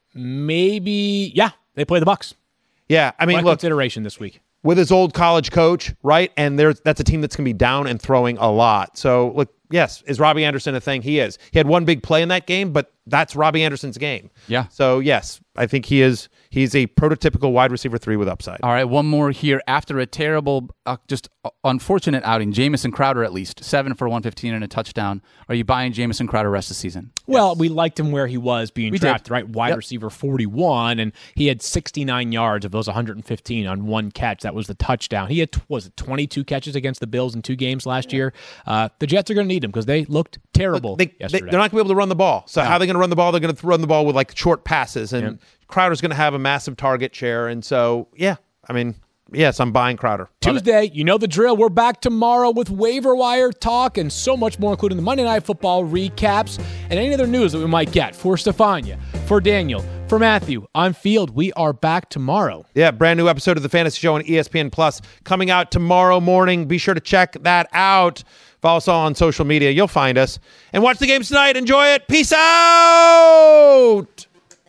maybe, yeah, they play the Bucks. Yeah, I mean, Flex look, consideration this week. with his old college coach, right? And there's that's a team that's going to be down and throwing a lot. So, look, yes, is Robbie Anderson a thing? He is. He had one big play in that game, but that's Robbie Anderson's game. Yeah. So yes, I think he is. He's a prototypical wide receiver three with upside. All right, one more here. After a terrible, uh, just uh, unfortunate outing, Jamison Crowder at least, seven for one fifteen and a touchdown. Are you buying Jamison Crowder rest of the season? Well, yes. We liked him where he was being we drafted, did. right? Wide yep. receiver forty-one, and he had sixty-nine yards of those one hundred fifteen on one catch. That was the touchdown. He had, was it twenty-two catches against the Bills in two games last year? Uh, the Jets are going to need him because they looked terrible Look, they, yesterday. They, they're not going to be able to run the ball. So No. how are they going to run the ball? They're going to run the ball with like short passes, and Yep. Crowder's going to have a massive target share. And so, yeah, I mean, yes, I'm buying Crowder. Love Tuesday, you know the drill. We're back tomorrow with waiver wire talk and so much more, including the Monday Night Football recaps and any other news that we might get. For Stefania, for Daniel, for Matthew, on Field, we are back tomorrow. Yeah, brand new episode of The Fantasy Show on E S P N Plus coming out tomorrow morning. Be sure to check that out. Follow us all on social media. You'll find us. And watch the games tonight. Enjoy it. Peace out.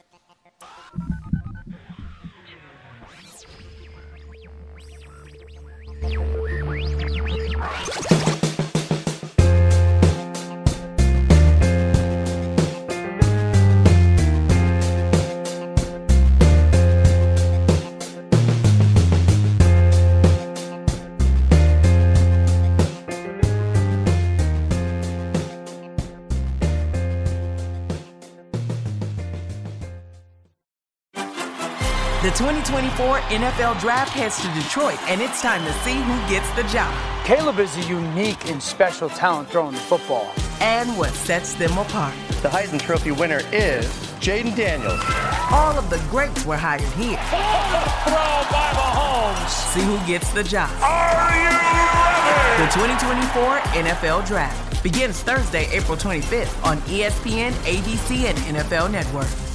The twenty twenty-four N F L Draft heads to Detroit, and it's time to see who gets the job. Caleb is a unique and special talent throwing the football. And what sets them apart. The Heisman Trophy winner is Jaden Daniels. All of the greats were hired here. Throw by Mahomes. See who gets the job. Are you ready? The twenty twenty-four N F L Draft begins Thursday, April twenty-fifth on E S P N, A B C, and N F L Network.